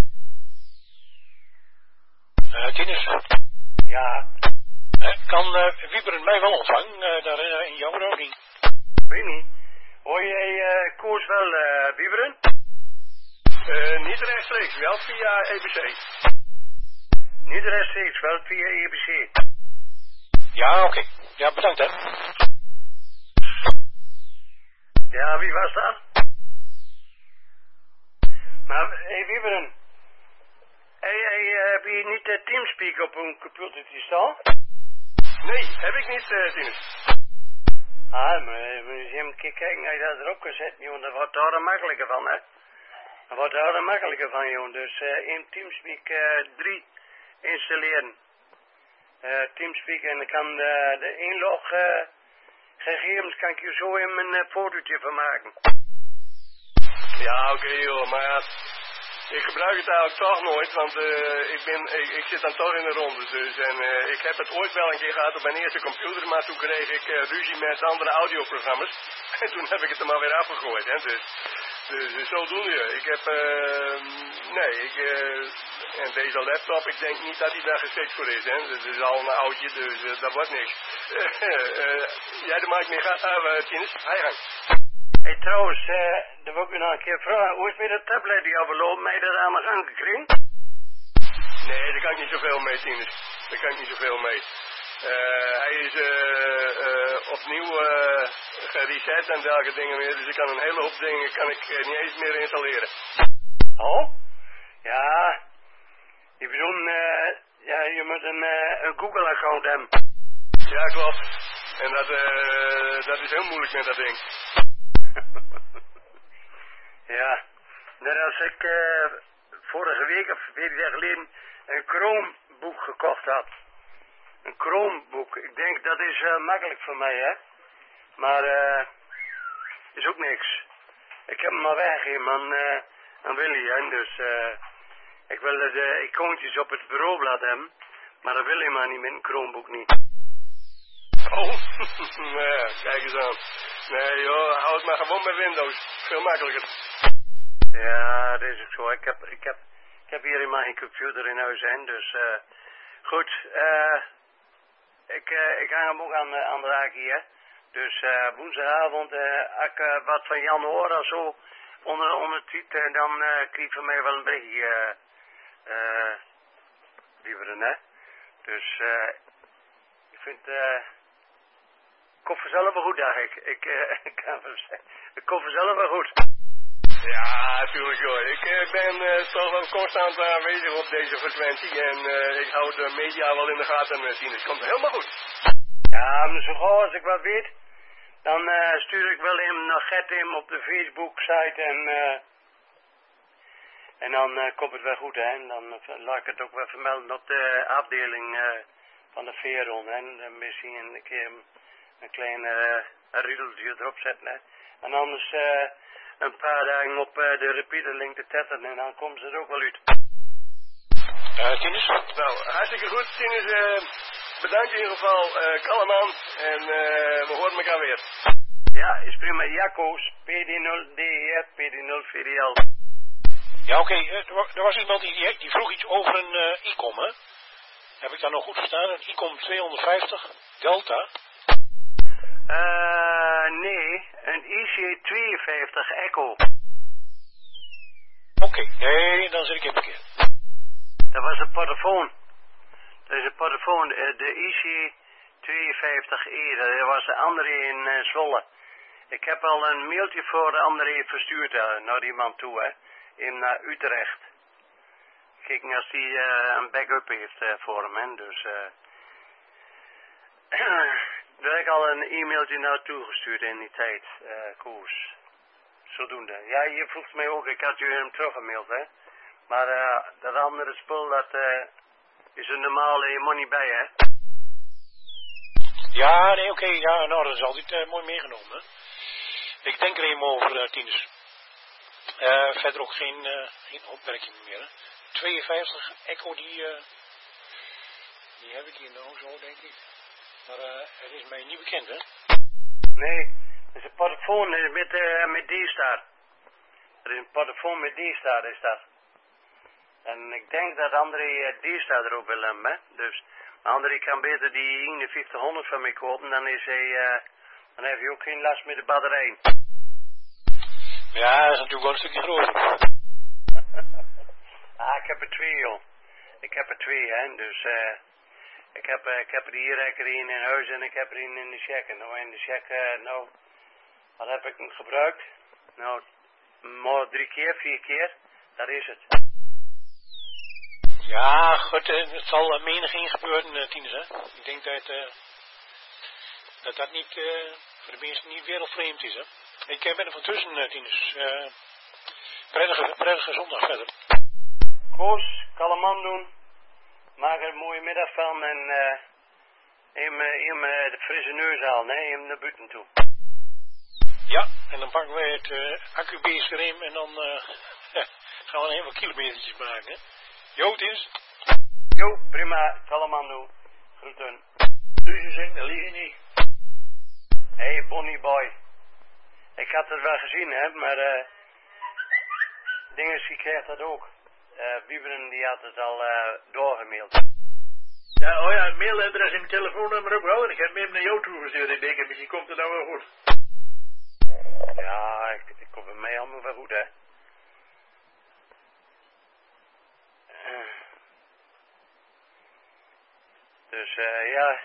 Uh, Tinus. Ja. Uh, kan uh, Wieberen mij wel ontvangen, uh, daar uh, in jouw routing? Weet niet. Hoor jij uh, Koos wel, uh, Wieberen? Uh, niet rechtstreeks, wel via E B C. Niet rechtstreeks, wel via E B C. Ja, oké. Okay. Ja, bedankt, hè. Ja, wie was dat? Maar, hé hey, Wieberen. Hey, hey, heb je niet de Teamspeak op een computertje staan? Nee, heb ik niet, uh, Tinus. Ah, maar moet je eens kijken, als je dat erop kan zetten, jongen, dat wordt daar makkelijker van, hè. Dat wordt daar makkelijker van, jongen. Dus uh, in Teamspeak uh, drie installeren. Uh, Teamspeak en dan kan uh, de inlog uh, gegevens, kan ik je zo in mijn uh, fotootje van maken. Ja, oké okay, joh, maar ja, ik gebruik het eigenlijk toch nooit, want uh, ik, ben, ik, ik zit dan toch in de rondes dus. En uh, ik heb het ooit wel een keer gehad op mijn eerste computer, maar toen kreeg ik uh, ruzie met andere audioprogramma's. En toen heb ik het er maar weer afgegooid, hè. Dus, dus, dus zodoende. Ik heb, uh, nee, ik, uh, en deze laptop, ik denk niet dat hij daar geschikt voor is, hè. Het is al een oudje, dus uh, dat wordt niks. uh, uh, jij de maakt mee gaat, ah, uh, Tinus, ga je gang. Hé, hey, trouwens, uh, dan wil ik u nog een keer vragen. Hoe is met de tablet die afgelopen? Heb je dat aan de gang gekregen? Nee, daar kan ik niet zoveel mee, Tinus. Daar kan ik niet zoveel mee. Uh, hij is uh, uh, opnieuw uh, gereset en dergelijke dingen meer. Dus ik kan een hele hoop dingen kan ik uh, niet eens meer installeren. Oh? Ja. Ik bedoel, uh, ja, je moet een, uh, een Google-account hebben. Ja, klopt. En dat, uh, dat is heel moeilijk met dat ding. Ja, net als ik uh, vorige week of veertien jaar geleden een Chromeboek gekocht had. Een Chromeboek. Ik denk dat is uh, makkelijk voor mij, hè. Maar uh, is ook niks. Ik heb hem maar weggegeven aan, uh, aan Willy, hè. Dus uh, ik wil de icoontjes op het bureaublad hebben. Maar dat wil hij maar niet met een Chromebook niet. Oh, nee, kijk eens aan. Nee joh, hou het maar gewoon bij Windows. Veel makkelijker. Ja, dat is ook zo. Ik heb, ik heb, ik heb hier in mijn computer in huis, hè. Dus uh, goed, uh, ik, uh, ik hang hem ook aan, uh, aan de raak hier. Dus uh, woensdagavond, uh, als ik uh, wat van Jan hoor of zo, onder, onder het tiet, uh, dan uh, krijg je van mij wel een berichtje, uh, uh, wieberen, hè. Dus, uh, ik vind, uh, ik kom vanzelf wel goed, dacht ik. Ik, uh, ik kan wel zeggen, ik kom vanzelf wel goed. Ja, natuurlijk hoor. Ik uh, ben uh, toch wel constant aanwezig op deze frequentie en uh, ik hou de media wel in de gaten, uh, Tinus. Komt helemaal goed. Ja, maar zo gauw als ik wat weet, dan uh, stuur ik wel hem nog Gert hem op de Facebook-site en, uh, en dan uh, komt het wel goed, hè. En dan uh, laat ik het ook wel vermelden op de afdeling uh, van de Veron, hè. En uh, misschien een keer een, een klein uh, riedeltje erop zetten, hè. En anders uh, een paar dagen op uh, de repeaterlink te tetten en dan komen ze er ook wel uit. Uh, Tinus? Nou, hartstikke goed, Tinus. Uh, bedankt in ieder geval, uh, kalleman. En uh, we horen elkaar weer. Ja, is prima. Jacco's, P D nul D E R, P D nul V D L. Ja, oké. Okay. Uh, er was iemand die, die vroeg iets over een uh, I C O M, hè? Heb ik dat nog goed verstaan? Een I C O M tweehonderdvijftig Delta? Uh, nee, een I C tweeënvijftig Echo. Oké, okay. Nee, dan zit ik even verkeerd. Dat was een portofoon. Dat is een portofoon, de I C tweeënvijftig E, dat was de André in uh, Zwolle. Ik heb al een mailtje voor de André verstuurd uh, naar die man toe, hè, in naar uh, Utrecht. Kijk, als die uh, een backup heeft uh, voor hem, hè, dus uh, daar heb ik al een e-mailtje naartoe gestuurd in die tijd, uh, Koos. Zodoende. Ja, je vroeg mij ook, ik had je hem teruggemaild, hè. Maar uh, dat andere spul, dat uh, is er normaal helemaal niet bij, hè? Ja, nee, oké, okay, ja, nou, dat is altijd uh, mooi meegenomen, hè. Ik denk er even over, uh, Tinus. Uh, verder ook geen, uh, geen opmerking meer, hè. tweeënvijftig Echo, die, uh, die heb ik hier nou zo, denk ik. Maar uh, het is mij niet bekend, hè? Nee, het is een portofoon met, uh, met D-Star. Het is een portofoon met D-Star, is dat. En ik denk dat André uh, D-Star erop wil hebben, hè. Dus André kan beter die eenenvijftighonderd van mij kopen, dan is hij, uh, dan heb je ook geen last met de batterij. Ja, dat is natuurlijk wel een stukje groter. Ah, ik heb er twee, joh. Ik heb er twee, hè, dus uh, ik heb, uh, ik heb er hier er een in huis en ik heb er een in de check. En nou, in de check, uh, nou, wat heb ik hem gebruikt? Nou, maar drie keer, vier keer, dat is het. Ja, goed, uh, het zal uh, menig in gebeuren, uh, Tinus, hè. Ik denk dat, uh, dat dat niet, uh, voor de mensen niet wereldvreemd is, hè. Ik uh, ben er van tussen, uh, Tinus. Uh, prettige, prettige zondag verder. Koos, kalm aan doen. Maak er een mooie middag van en uh, hem, hem uh, de frisse neus halen, hè, hem naar buiten toe. Ja, en dan pakken wij het uh, accu-beest erin en dan uh, gaan we een helemaal kilometertjes maken, hè. Jo, Tinus. Jo, prima, kalm aan doen. Groeten. Dus zingen, dat lieg je niet. Hey, Bonnie boy. Ik had het wel gezien, hè, maar uh, dinges, die krijgt dat ook. Uh, Wieberen die had het al uh, doorgemaild. Ja, oh ja, het mailadres en mijn telefoonnummer ook wel. En ik heb hem naar jou toegestuurd. Ik denk, misschien komt het nou wel goed. Ja, ik, ik kom bij mij allemaal wel goed, hè. Uh, dus uh, ja,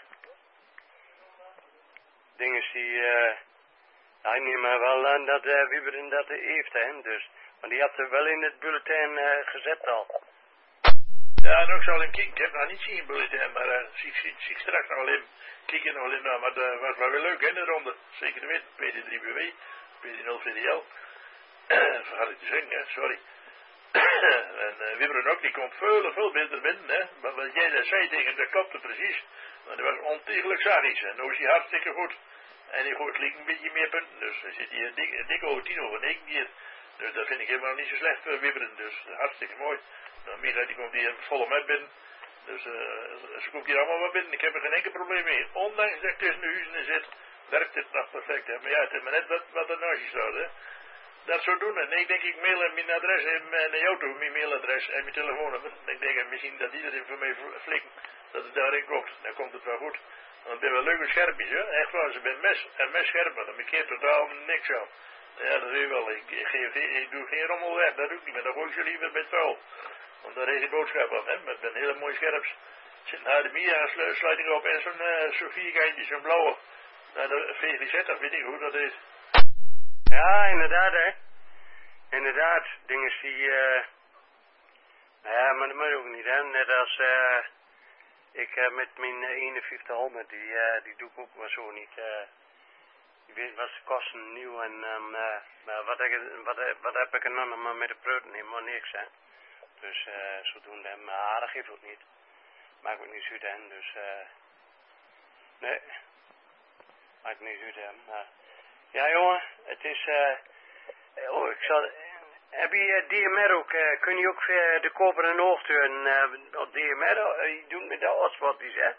dinges die, uh, hij neemt maar wel aan dat uh, Wieberen dat heeft, hè, dus. Maar die had er wel in het bulletin uh, gezet al. Ja, en ook zal ik kijken. Ik heb nog niet zien bulletin, maar uh, zie, zie, zie ik straks nog wel in. Kijk er nog wel in naar, maar dat was wel weer leuk, hè, de ronde. Zeker te weten, P D drie B W, P D nul V D L. Vergat ik te zeggen, hè, sorry. En uh, Wibberen ook, die komt veel, veel beter binnen, hè. Maar wat jij dat zei tegen, dat klopte precies. Maar dat was ontiegelijk zachtjes. En nu is hij hartstikke goed. En die gooit een beetje meer punten, dus hij zit hier dik, dik over tien over negen keer. Dus dat vind ik helemaal niet zo slecht voor Wibberen, dus hartstikke mooi. Nou, Micha die komt hier volle met binnen. Dus uh, ze komt hier allemaal wat binnen. Ik heb er geen enkel probleem mee. Ondanks dat ik tussen de huizen zit, werkt het nog perfect. Hè. Maar ja, het is maar net wat, wat er naast je staat. Hè. Dat zo doen. En ik denk, ik mail mijn adres en naar jou toe, mijn mailadres en mijn telefoonnummer. En ik denk misschien dat iedereen voor mij flikken, dat het daarin komt. Dan komt het wel goed. Dat zijn wel leuke scherpjes, hè. Echt waar, ze zijn mes en mes scherp, maar dan bekeert totaal niks aan. Ja, dat zie je wel. Ik, ik, geef, ik doe geen rommel weg, dat doe ik niet, maar dan gooi ik ze liever bij het vuil. Want daar is die boodschap aan, hè, met een hele mooie scherps. Er zit een H D M I-aansluiting op en zo'n uh, zo vierkantje, zo'n blauwe. Nou, de V G Z, dat weet ik hoe dat is. Ja, inderdaad, hè. Inderdaad, dingen die, uh... ja, maar dat moet ook niet, hè. Net als, uh, ik uh, met mijn uh, eenenvijftighonderd, die, uh, die doe ik ook maar zo niet, uh. Je weet wat ze kosten nieuw en, um, uh, maar wat, ik, wat, wat heb ik er dan nog maar met de preuten, helemaal niks, hè. Dus, uh, zodoende, maar dat geeft ook niet. Maakt ook niet uit, hè, dus, uh, nee. Maakt niet uit, hè, maar... Ja, jongen, het is, uh, oh, ik zal... Heb je uh, D M R ook, uh, kun je ook uh, de koperen oogdeuren uh, op D M R, uh, je doet met de hotspotjes, hè?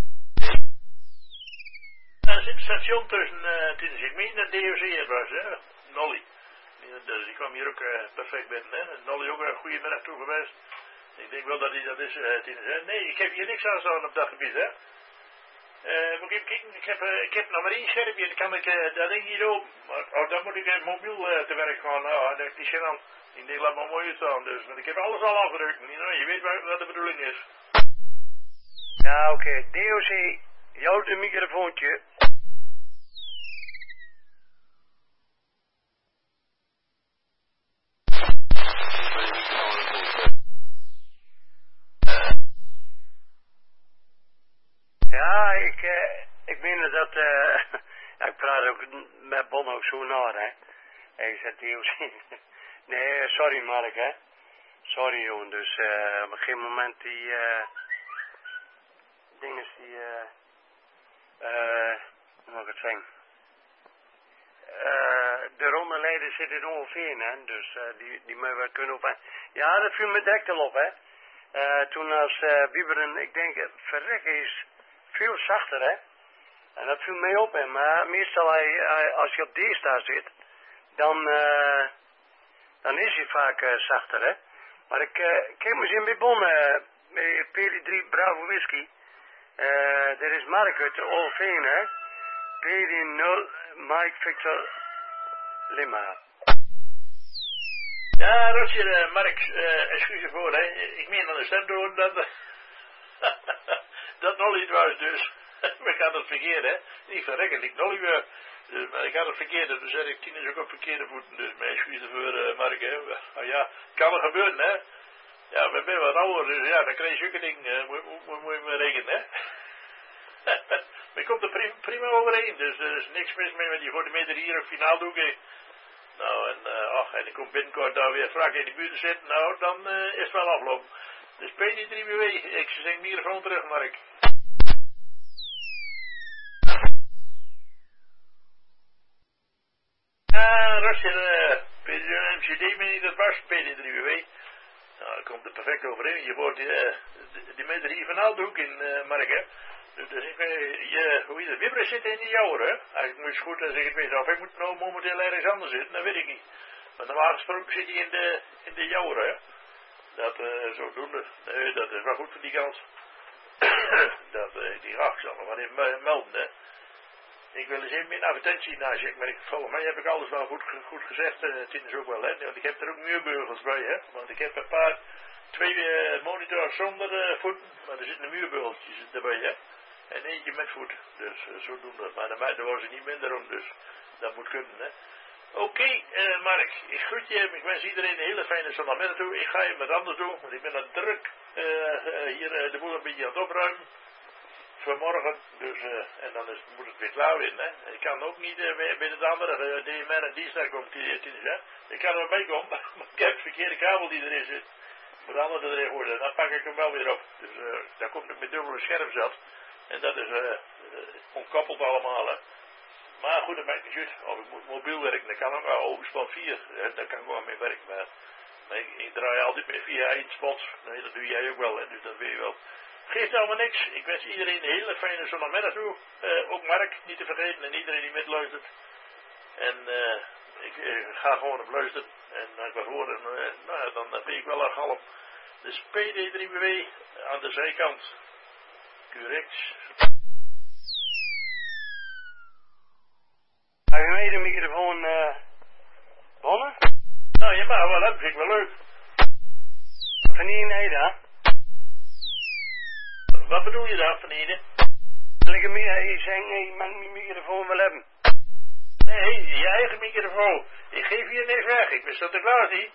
Er zit een station tussen, uh, tussen ik meen dat D O C was, hè, Nolly. Dus die kwam hier ook uh, perfect binnen, hè. Nolly ook een goede middag toe geweest. Ik denk wel dat hij dat is, uh, Tinus, hè. Nee, ik heb hier niks aan staan op dat gebied, hè. Uh, moet ik even kijken, ik heb, uh, ik heb nog maar één scherpje, dan kan ik uh, dat ding niet open. Maar oh, dan moet ik uh, mobiel uh, te werk gaan, nou, dat is niet gênant. Ik denk, laat maar mooi staan, dus. Want ik heb alles al afgedrukt, nou, je weet wat, wat de bedoeling is. Ja, oké, okay. D O C, jou de microfoontje. Ja, ik, uh, ik meen dat, uh, ja, ik praat ook met Bon ook zo naar, hè. Hij zegt D O C. Nee, sorry Mark, hè. Sorry, jongen, dus, uh, op een gegeven moment die, uh, dingen die, uh, uh, hoe moet ik het zeggen? Uh, de ronde leden zitten ongeveer in, hè, dus, uh, die, die moeten we kunnen op. Ja, dat viel me direct al op, hè. Uh, toen als, uh, Wieberen, ik denk, verrekken is veel zachter, hè. En dat viel mij op, hè. Maar meestal, hij, hij, als je op D-star zit, dan, uh, dan is hij vaak uh, zachter, hè. Maar ik, uh, kijk maar eens in bij Bon, uh, bij P D drie Bravo Whisky. Uh, er is Mark uit de Olveen, hè. P D nul Mike Victor Lima. Ja, Roger, uh, Mark, uh, excuus voor, hè. Ik meen aan de stem door dat... dat Nolly het was, dus. We gaan het verkeerd, hè. Niet verrekken, ik Nolly weer. Dus, maar ik had het verkeerde, dus zeg ik, tien is ook op verkeerde voeten, dus mijn excuus ervoor, uh, Mark, hè. Maar ja, kan er gebeuren, hè. Ja, we zijn wat ouder, dus ja, dan krijg je zulke dingen, uh, moet, moet, moet, moet je maar rekenen, hè. Maar je komt er prima, prima overheen, dus er is niks mis mee met die voor de meter hier op finaal doe ik. Nou, en, uh, ach, en ik kom binnenkort daar weer strak in de buurt te zitten, nou, dan uh, is het wel afloop. Dus P D drie B W, ik zeg microfoon terug, Mark. Ja, Roger, uh, P D M C D, meen je dat was, P D drie B W. Nou, dat komt er perfect overheen. Je wordt uh, die meter hier van Aaldoek in, uh, Mark, hè. Dus ik weet, je, hoe je de Wibber zit in die jouwer, hè. Eigenlijk moet je goed zeggen, ik weet of ik moet nou momenteel ergens anders zitten, dat weet ik niet. Maar normaal gesproken zit hij in de, in de jouwer, hè. Dat, uh, zodoende, nee, dat is wel goed voor die kans. dat, uh, die ach, ik zal nog maar even melden, hè. Ik wil eens even mijn advertentie nazien, maar ik, volgens mij heb ik alles wel goed, goed gezegd, uh, het is ook wel, hè. Want ik heb er ook muurbeugels bij, hè. Want ik heb een paar, twee uh, monitors zonder uh, voeten, maar er zitten een muurbeugels erbij, hè. En eentje met voet, dus uh, zodoende. Maar daar, daar was ik niet minder om, dus dat moet kunnen, hè. Oké, okay, uh, Mark, ik groet je, ik wens iedereen een hele fijne zondagmiddag toe. Ik ga even wat anders doen, want ik ben aan druk uh, uh, hier uh, de boel een beetje aan het opruimen. Vanmorgen, dus, uh, en dan is, moet het weer klaar weer, hè. Ik kan ook niet uh, binnen de andere uh, D M R en dinsdag komt die tien, hè. Ik kan er wel bij komen, maar ik heb de verkeerde kabel die erin zit. Moet de andere erin worden, dan pak ik hem wel weer op. Dus uh, daar komt het met dubbele scherm zat. En dat is uh, uh, onkoppeld allemaal, hè. Maar goed, dat maakt niet uit. Of ik moet mobiel werken, dan kan ook wel overspot vier. Hè, daar kan ik gewoon mee werken. Maar, maar ik, ik draai altijd met via één spot. Nee, dat doe jij ook wel, hè, dus dat weet je wel. Geeft allemaal niks. Ik wens iedereen een hele fijne zondagmiddag toe. Uh, ook Mark, niet te vergeten. En iedereen die metluistert. En uh, ik uh, ga gewoon op luisteren. En als ik wat hoor, en, uh, nou, dan ben ik wel een galm. Dus P D drie B W aan de zijkant. Correct. Heb je mee de microfoon, eh, Bonne? Nou, je mag wel, dat vind ik wel leuk. Van hier nee dan? Wat bedoel je dan, Van Ede? Zal ik hem hier zeggen, iemand mijn microfoon wil hebben? Nee, je eigen microfoon. Ik geef hier niks weg, ik ben Sinterklaas niet.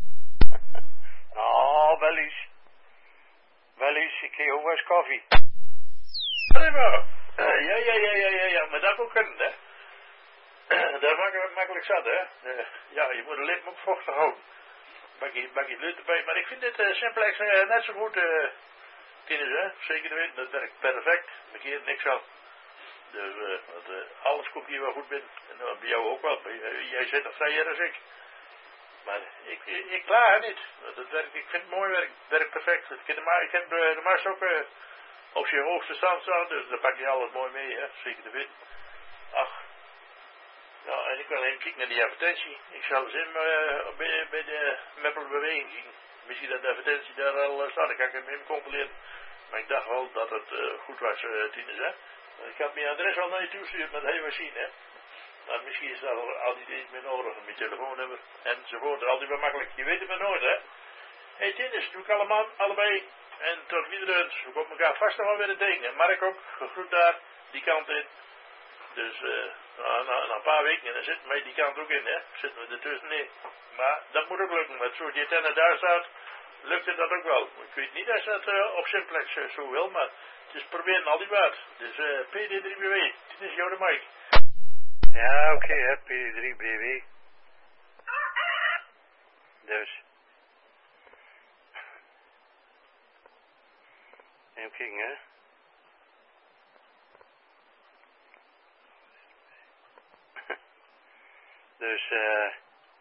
Oh, wel eens. Wel eens, ik geef ook wel eens koffie. Allee maar. Uh, ja, ja, ja, ja, ja, ja, maar dat moet kunnen, hè. Dat maakt het makkelijk zat, hè. Uh, ja, je moet de lippen ook vochtig houden. Bakje, bakje lucht erbij, maar ik vind dit uh, simplex uh, net zo goed, uh, Tinus, hè. Zeker weten, dat werkt perfect. Verkeerd niks aan. Dus, uh, want, uh, alles komt hier wel goed binnen. En uh, bij jou ook wel. Uh, jij zit nog vrijer als ik. Maar ik, ik, ik klaag niet. Dat werkt, ik vind het mooi werk. Het werkt perfect. Ik heb de, ma ik heb de, de mars ook uh, op zijn hoogste stand staan. Dus dan pak je alles mooi mee, hè. Zeker te weten. Ach. Nou, en ik wil even kijken naar die advertentie. Ik zal eens in uh, bij, bij de Meppelbeweging zien. Misschien dat de advertentie daar al uh, staat. Dan kan ik hem even controleren. Maar ik dacht wel dat het uh, goed was, uh, Tinus, hè. Ik had mijn adres al naar je toesturen, maar dat heb je zien, hè. Maar misschien is dat al, al niet eens meer nodig, mijn telefoonnummer enzovoort. Altijd wel makkelijk, je weet het maar nooit, hè. Hé hey, Tinus, doe ik allemaal, allebei. En tot wiederens, we komen elkaar vast nog wel weer tegen. En Mark ook, gegroet daar, die kant in. Dus uh, na, na, na een paar weken, en dan zitten wij die kant ook in, hè. Zitten we ertussenin. Maar dat moet ook lukken, want zo die antenne daar staat, lukt het dat ook wel. Ik weet niet als dat uh, op simplex uh, zo wil, maar het is proberen al die waard. Dus uh, P D drie B W, dit is jou de mic. Ja, oké, okay, P D drie B W. Dus. Even kijken, hè. Dus, eh... Uh,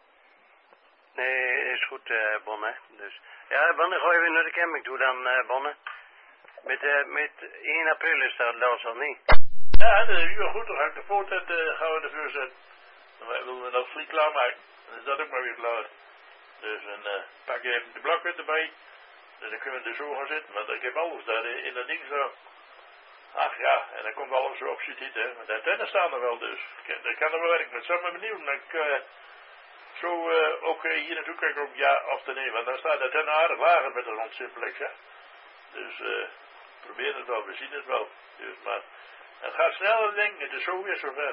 nee, is goed, uh, Bonne. Dus, ja, wanneer ga je weer naar de camping toe dan, uh, Bonne? Met, uh, met één april is dat los al niet. Ja, dat is wel goed. Dan ga ik de foto en uh, gaan we ervoor zetten. Dan willen we dat vlieg klaarmaken. Dan is dat ook maar weer klaar. Dus dan uh, pak je even de blokken erbij. En dan kunnen we er zo gaan zitten. Want ik heb alles daar in dat ding zo. Ach ja, en dan komt alles zo op z'n tijd, hè. Want de antennes staan er wel dus. Dat kan er wel werken. Maar het is maar benieuwd. Dan ik uh, zo uh, ook uh, hier naartoe kijk ook ja of te nee. Want dan staat de antenne aardig lager met de rond simplex, hè. Dus uh, probeer het wel. We zien het wel. Dus maar... Het gaat sneller, denk ik. Het is zo weer zover.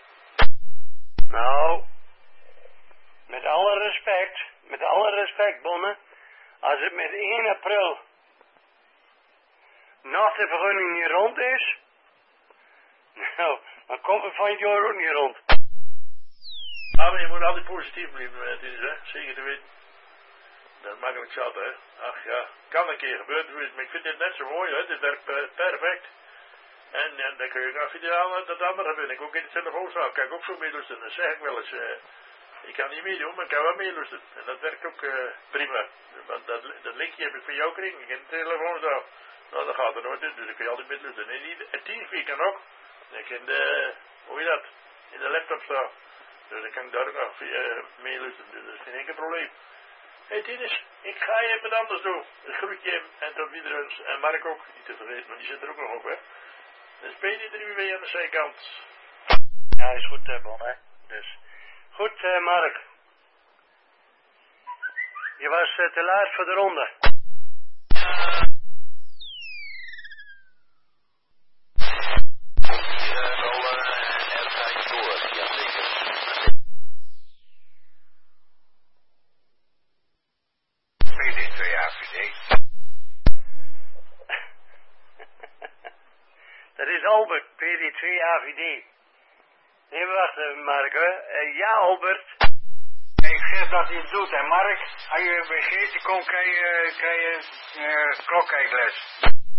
Nou, met alle respect, met alle respect, Bonne, als het met één april nog de vergunning niet rond is, nou, dan komt het van het jaar ook niet rond. Ah, maar je moet altijd positief blijven, het is, hè. Zeker te weten. Dat is makkelijk zat, hè. Ach ja, kan een keer gebeuren, maar ik vind dit net zo mooi, hè. Dit werkt uh, perfect. En, en dan kun je nog ideaal dat andere vind ik ook in de telefoonzaal. Kan ik ook zo meeluisteren. Dan zeg ik wel eens, uh, ik kan niet meedoen, maar ik kan wel meeluisteren. En dat werkt ook uh, prima. Want dat, dat linkje heb ik van jou gekregen in de telefoonzaal. Nou, dat gaat er nooit in, dus dan kun je altijd meeluisteren. En het Teamspeak kan ook. Dan kan de, hoe je dat, in de laptop staan. Dus dan kan ik daar ook nog uh, meeluisteren. Dus dat is geen enkel probleem. Hé hey, Tinus, ik ga je even anders doen. Een groetje hem en tot wiederens. En Mark ook, niet te vergeten, want die zit er ook nog op, hè. Dus P D drie weer aan de zijkant. Ja, is goed, uh, Bon, hè. Dus. Goed, uh, Mark. Je was uh, te laat voor de ronde. P D twee A V D. Dat is Albert, P D twee A V D. Nee, wacht even, Mark, hè. Uh, ja, Albert. Ik zeg dat hij het doet, hè, Mark. Als je bij Geertje komt, krijg je, krijg je uh, klokkijkles.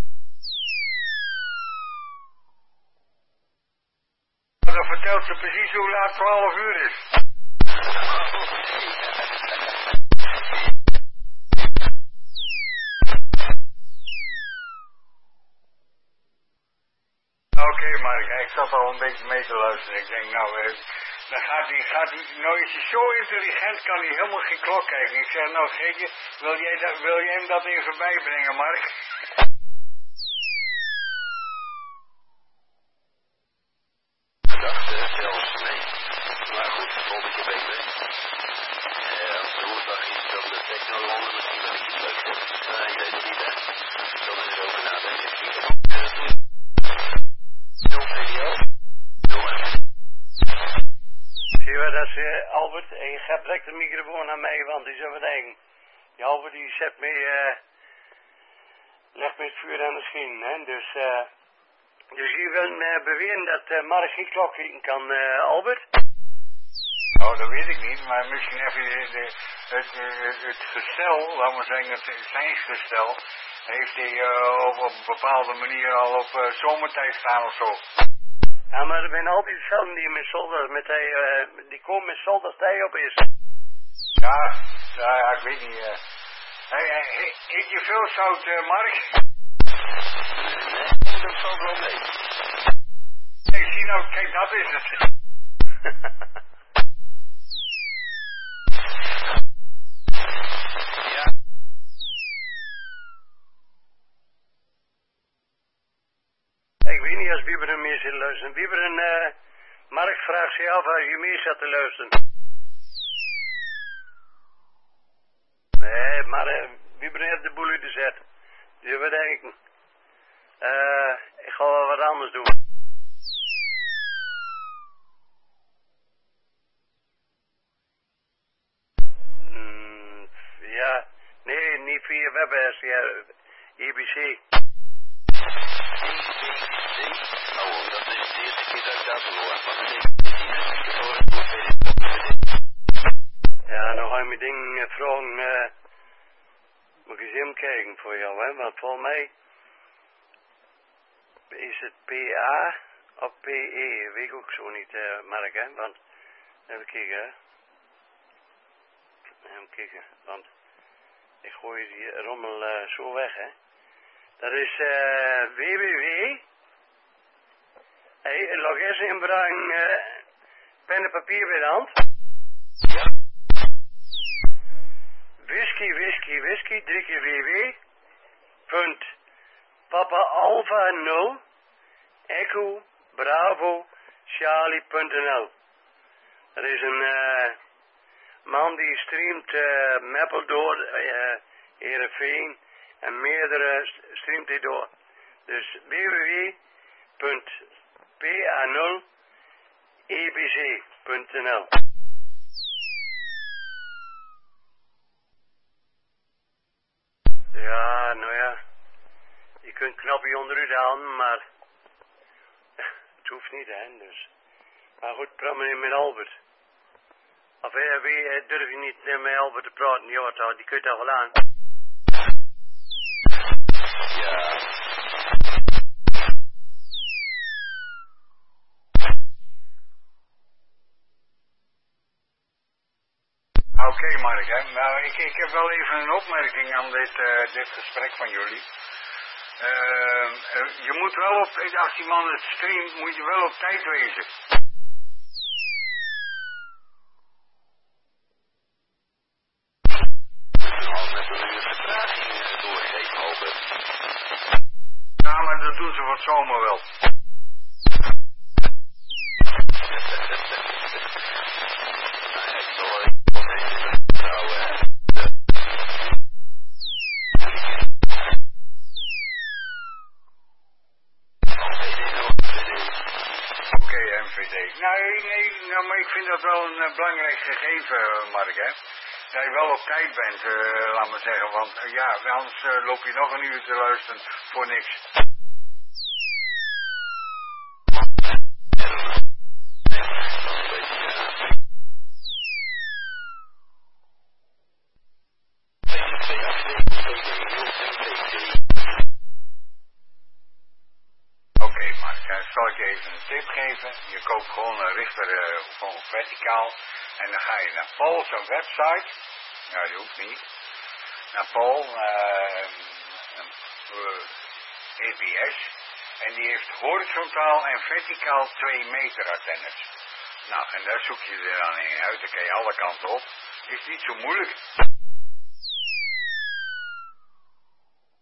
Dan vertelt ze precies hoe laat twaalf uur is. Oké, okay, Mark, ik zat al een beetje mee te luisteren. Ik denk, nou, eh, dan gaat hij, gaat hij, nou is hij zo intelligent, kan hij helemaal geen klok kijken. Ik zeg, nou, Geetje, wil jij, dat, wil jij hem dat even bijbrengen, Mark? Ik dacht uh, zelfs nee. volgende keer beter. Uh, als de woensdag is dan de technologie misschien wel iets leuks wordt. Uh, ik weet het niet, hè. Ik zal er eens over nadenken. nul V D O. Zie je dat ze, Albert, en je gaat direct de microfoon aan mij, want die zullen we denken. Die Albert die zet me, uh, legt me het vuur aan de scheen, hè. Dus, eh, uh, dus je wil uh, beweren dat uh, Mark geen klok hieten kan, uh, Albert? Oh, dat weet ik niet, maar misschien even de, de, het, het, het gestel, laten we zeggen, het zijnsgestel, heeft hij uh, op, op een bepaalde manier al op uh, zomertijd staan of zo. Ja, maar er zijn altijd dezelfde die met zolder, met hij, uh, die komen met zolder als hij op is. Ja, ja, ja, ik weet niet. Uh. Hey, hey, eet je veel zout, uh, Mark? Nee, dat valt wel mee. Ik zie nou, kijk, dat is het. Ja. Ik weet niet als Wieberen meer zit te luisteren. Wieberen, uh, Mark vraagt zich af als je meer zat te luisteren. Nee, maar uh, Wieberen heeft de boel uit de zet. Dus we denken, uh, ik ga wel wat anders doen. Mm, ja, nee, niet via WebS, ja, E B C. Oh, dat is de eerste keer dat ik dat hoor. Wat is Ja, nog een mijn ding uh, vragen, uh, moet ik eens even kijken voor jou, hè, want volgens mij is het P A of P E, weet ik ook zo niet, uh, Mark, hè, want, even kijken, hè. Even kijken, want ik gooi die rommel uh, zo weg, hè. Dat is uh, www. Hey, log eens inbrengen, uh, pen en papier bij de hand. Ja. Whisky, whisky, whisky, drie keer www. Punt. Papa Alpha nul. Echo, Bravo, Charlie punt n l. Dat is een uh, man die streamt uh, Meppel door, uh, Heerenveen. En meerdere streamt hij door. Dus www punt p a nul e b c punt n l. Ja, nou ja. Je kunt een knopje onderuit halen, maar het hoeft niet, hè. Dus. Maar goed, praat maar niet met Albert. Of uh, wie uh, durf je niet uh, met Albert te praten? Ja, toch, die kun je toch wel aan. Ja. Oké, okay, Mark, hè. Nou, ik, ik heb wel even een opmerking aan dit, uh, dit gesprek van jullie. Uh, uh, je moet wel op, als die man het streamt, moet je wel op tijd wezen. Ja, maar dat doen ze voor het zomer wel. Oké, M V D. Nee, nee, nou, maar ik vind dat wel een uh, belangrijk gegeven, Mark, hè. Dat je wel op tijd bent, uh, laat maar zeggen, want uh, ja, anders uh, loop je nog een uur te luisteren voor niks. Oké, Mark, uh, zal ik je even een tip geven. Je koopt gewoon een richter uh, gewoon verticaal. En dan ga je naar Paul zijn website. Nou, die hoeft niet. Naar Paul, uh, uh, E P S. En die heeft horizontaal en verticaal twee meter antennes. Nou, en daar zoek je er dan in uit. Dan kan je alle kanten op. Is niet zo moeilijk.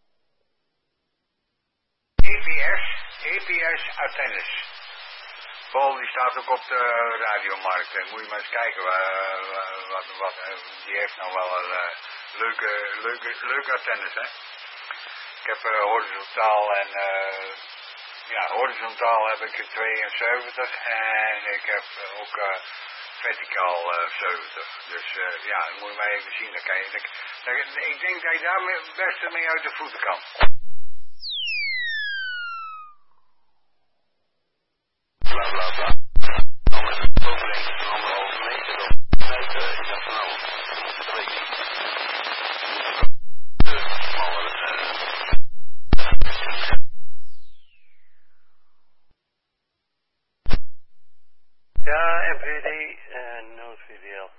E P S, E P S antennes. Paul die staat ook op de radiomarkt. En moet je maar eens kijken. Uh, wat, wat, uh, die heeft nou wel een uh, leuke, leuke, leuke antennes, hè. Ik heb uh, horizontaal en uh, ja, horizontaal heb ik tweeënzeventig en ik heb uh, ook uh, verticaal uh, zeventig. Dus uh, ja, dat moet je maar even zien. Dan kan je, dan, dan, ik denk dat je daar het beste mee uit de voeten kan. Bla bla bla. Dan met een overlengte van anderhalve meter op meter is dat van alles. Dat weet ik niet. De smallere Ja, M V D en nul V D L.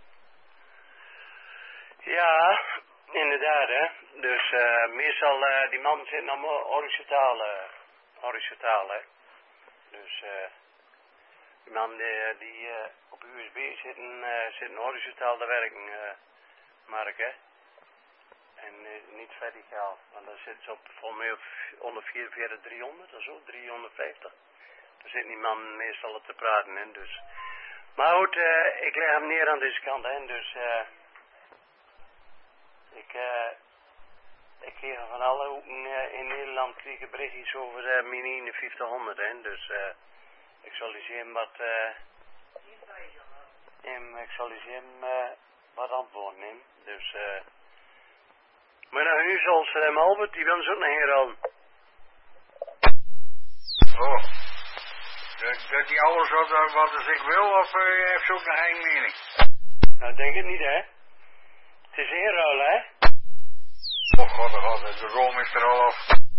Ja, inderdaad, hè. Dus uh, meestal uh, die mannen zitten allemaal horizontaal, uh, horizontaal, hè. Dus uh, die mannen die, die uh, op U S B zitten, uh, zitten horizontaal te werken, uh, Mark, hè. En uh, niet verticaal, want dan zit ze op volgens mij op onder vierenveertig driehonderd of zo, driehonderdvijftig. Daar zitten die man meestal op te praten, hè, dus. Maar goed, uh, ik leg hem neer aan deze kant, hè, dus uh, ik, uh, ik kreeg van alle hoeken uh, in Nederland kreeg ik berichtjes over de Mini eenenvijftighonderd, hè, dus uh, ik zal eens even wat, uh, en ik zal eens even uh, wat antwoorden nemen, dus uh, maar naar u zoals uh, Albert, die wil ze ook nog hier al. Oh. Dat hij alles wat, wat als ik wil, of uh, heeft ze ook nog geen mening? Nou, denk het niet, hè? Het is inruil, hè? Oh god, oh god, de room is er al af.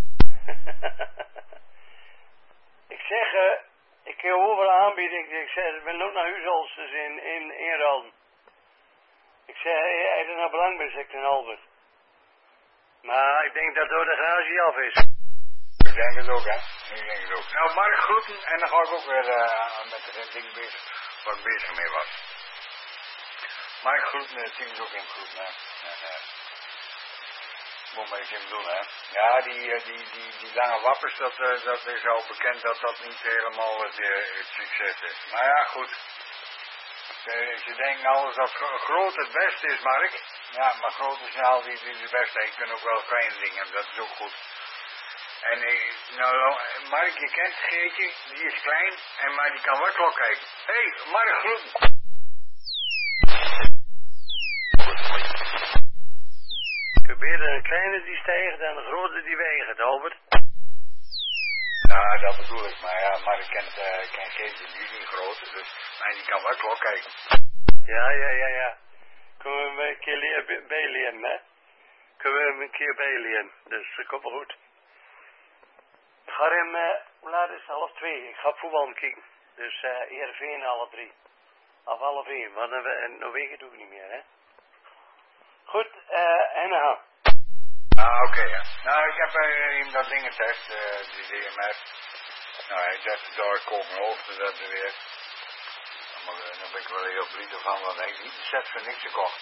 Ik zeg, uh, ik heb overal aanbieden, ik zeg, ik ben ook naar huisholsters dus in, in inruilen. Ik zeg, hij heeft er nou belang bij, zegt een Albert. Maar ik denk dat door de garage af is. Ik denk het ook, hè. Ik denk het ook. Nou, Mark, groeten. En dan ga ik ook weer uh, met het ding bezig, waar ik bezig mee was. Mark, groeten. Het team is ook in groeten, hè. En, uh, moet maar eens even doen, hè. Ja, die, uh, die, die, die lange wappers, dat, uh, dat is al bekend dat dat niet helemaal het, uh, het succes is. Maar ja, goed. Ze, ze denken alles dat groot het beste is, Mark. Ja, maar grote snel die is het beste. Je kunt ook wel kleine dingen, dat is ook goed. En eh, nou, Mark, je kent Geetje, die is klein, en, maar die kan wel klok kijken. Hé, hey, Mark, groeten. Ik heb eerder een kleine die stijgt dan een grote die weegt, Albert. Ja, dat bedoel ik, maar ja, Mark kent, uh, kent Geetje, die is niet groot, dus, maar die kan wel klok kijken. Ja, ja, ja, ja. Kunnen we hem een keer leren, bijleren, hè? Kunnen we hem een keer bijleren, dus dat komt wel goed. Ik ga hem, uh, hoe laat is het? Half twee. Ik ga voetbal kijken. Dus uh, Heerenveen half drie. Of half één, want uh, nog wegen doe ik niet meer, hè. Goed, uh, en dan. Ah, oké, okay, ja. Nou, ik heb uh, hem dat ding getest, uh, die D M F. Nou, hij zegt daar komen hoofden dat er weer. Maar uh, dan ben ik wel heel blij van, want hij heeft niet de set voor niks gekocht.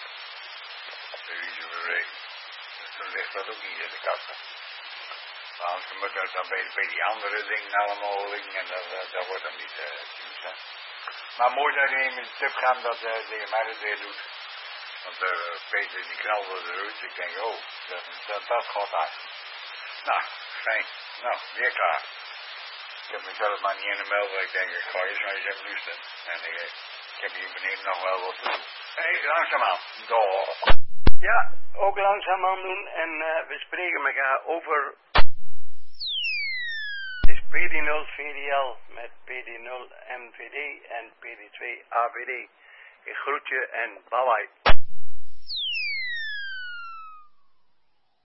Dus dan ligt dat ook niet in de kasten. Anders moet dat dan bij, bij die andere dingen allemaal liggen en dat, dat, dat wordt dan niet uh, hè. Maar mooi dat je hem in de tip gaat dat uh, de mij het weer doet. Want uh, Peter die knalde eruit. Ik denk, oh, dat, dat, dat gaat uit. Nou, fijn. Nou, weer klaar. Ik heb mezelf maar niet in de melden. Ik denk, ik ga eerst maar eens even luisteren. En ik, ik heb hier beneden nog wel wat te doen. Hé, hey, langzaamaan. Doeg. Ja, ook langzaamaan doen en uh, we spreken elkaar over... P D nul V D L met P D nul M V D en P D twee A V D. Ik groet je en bye bye.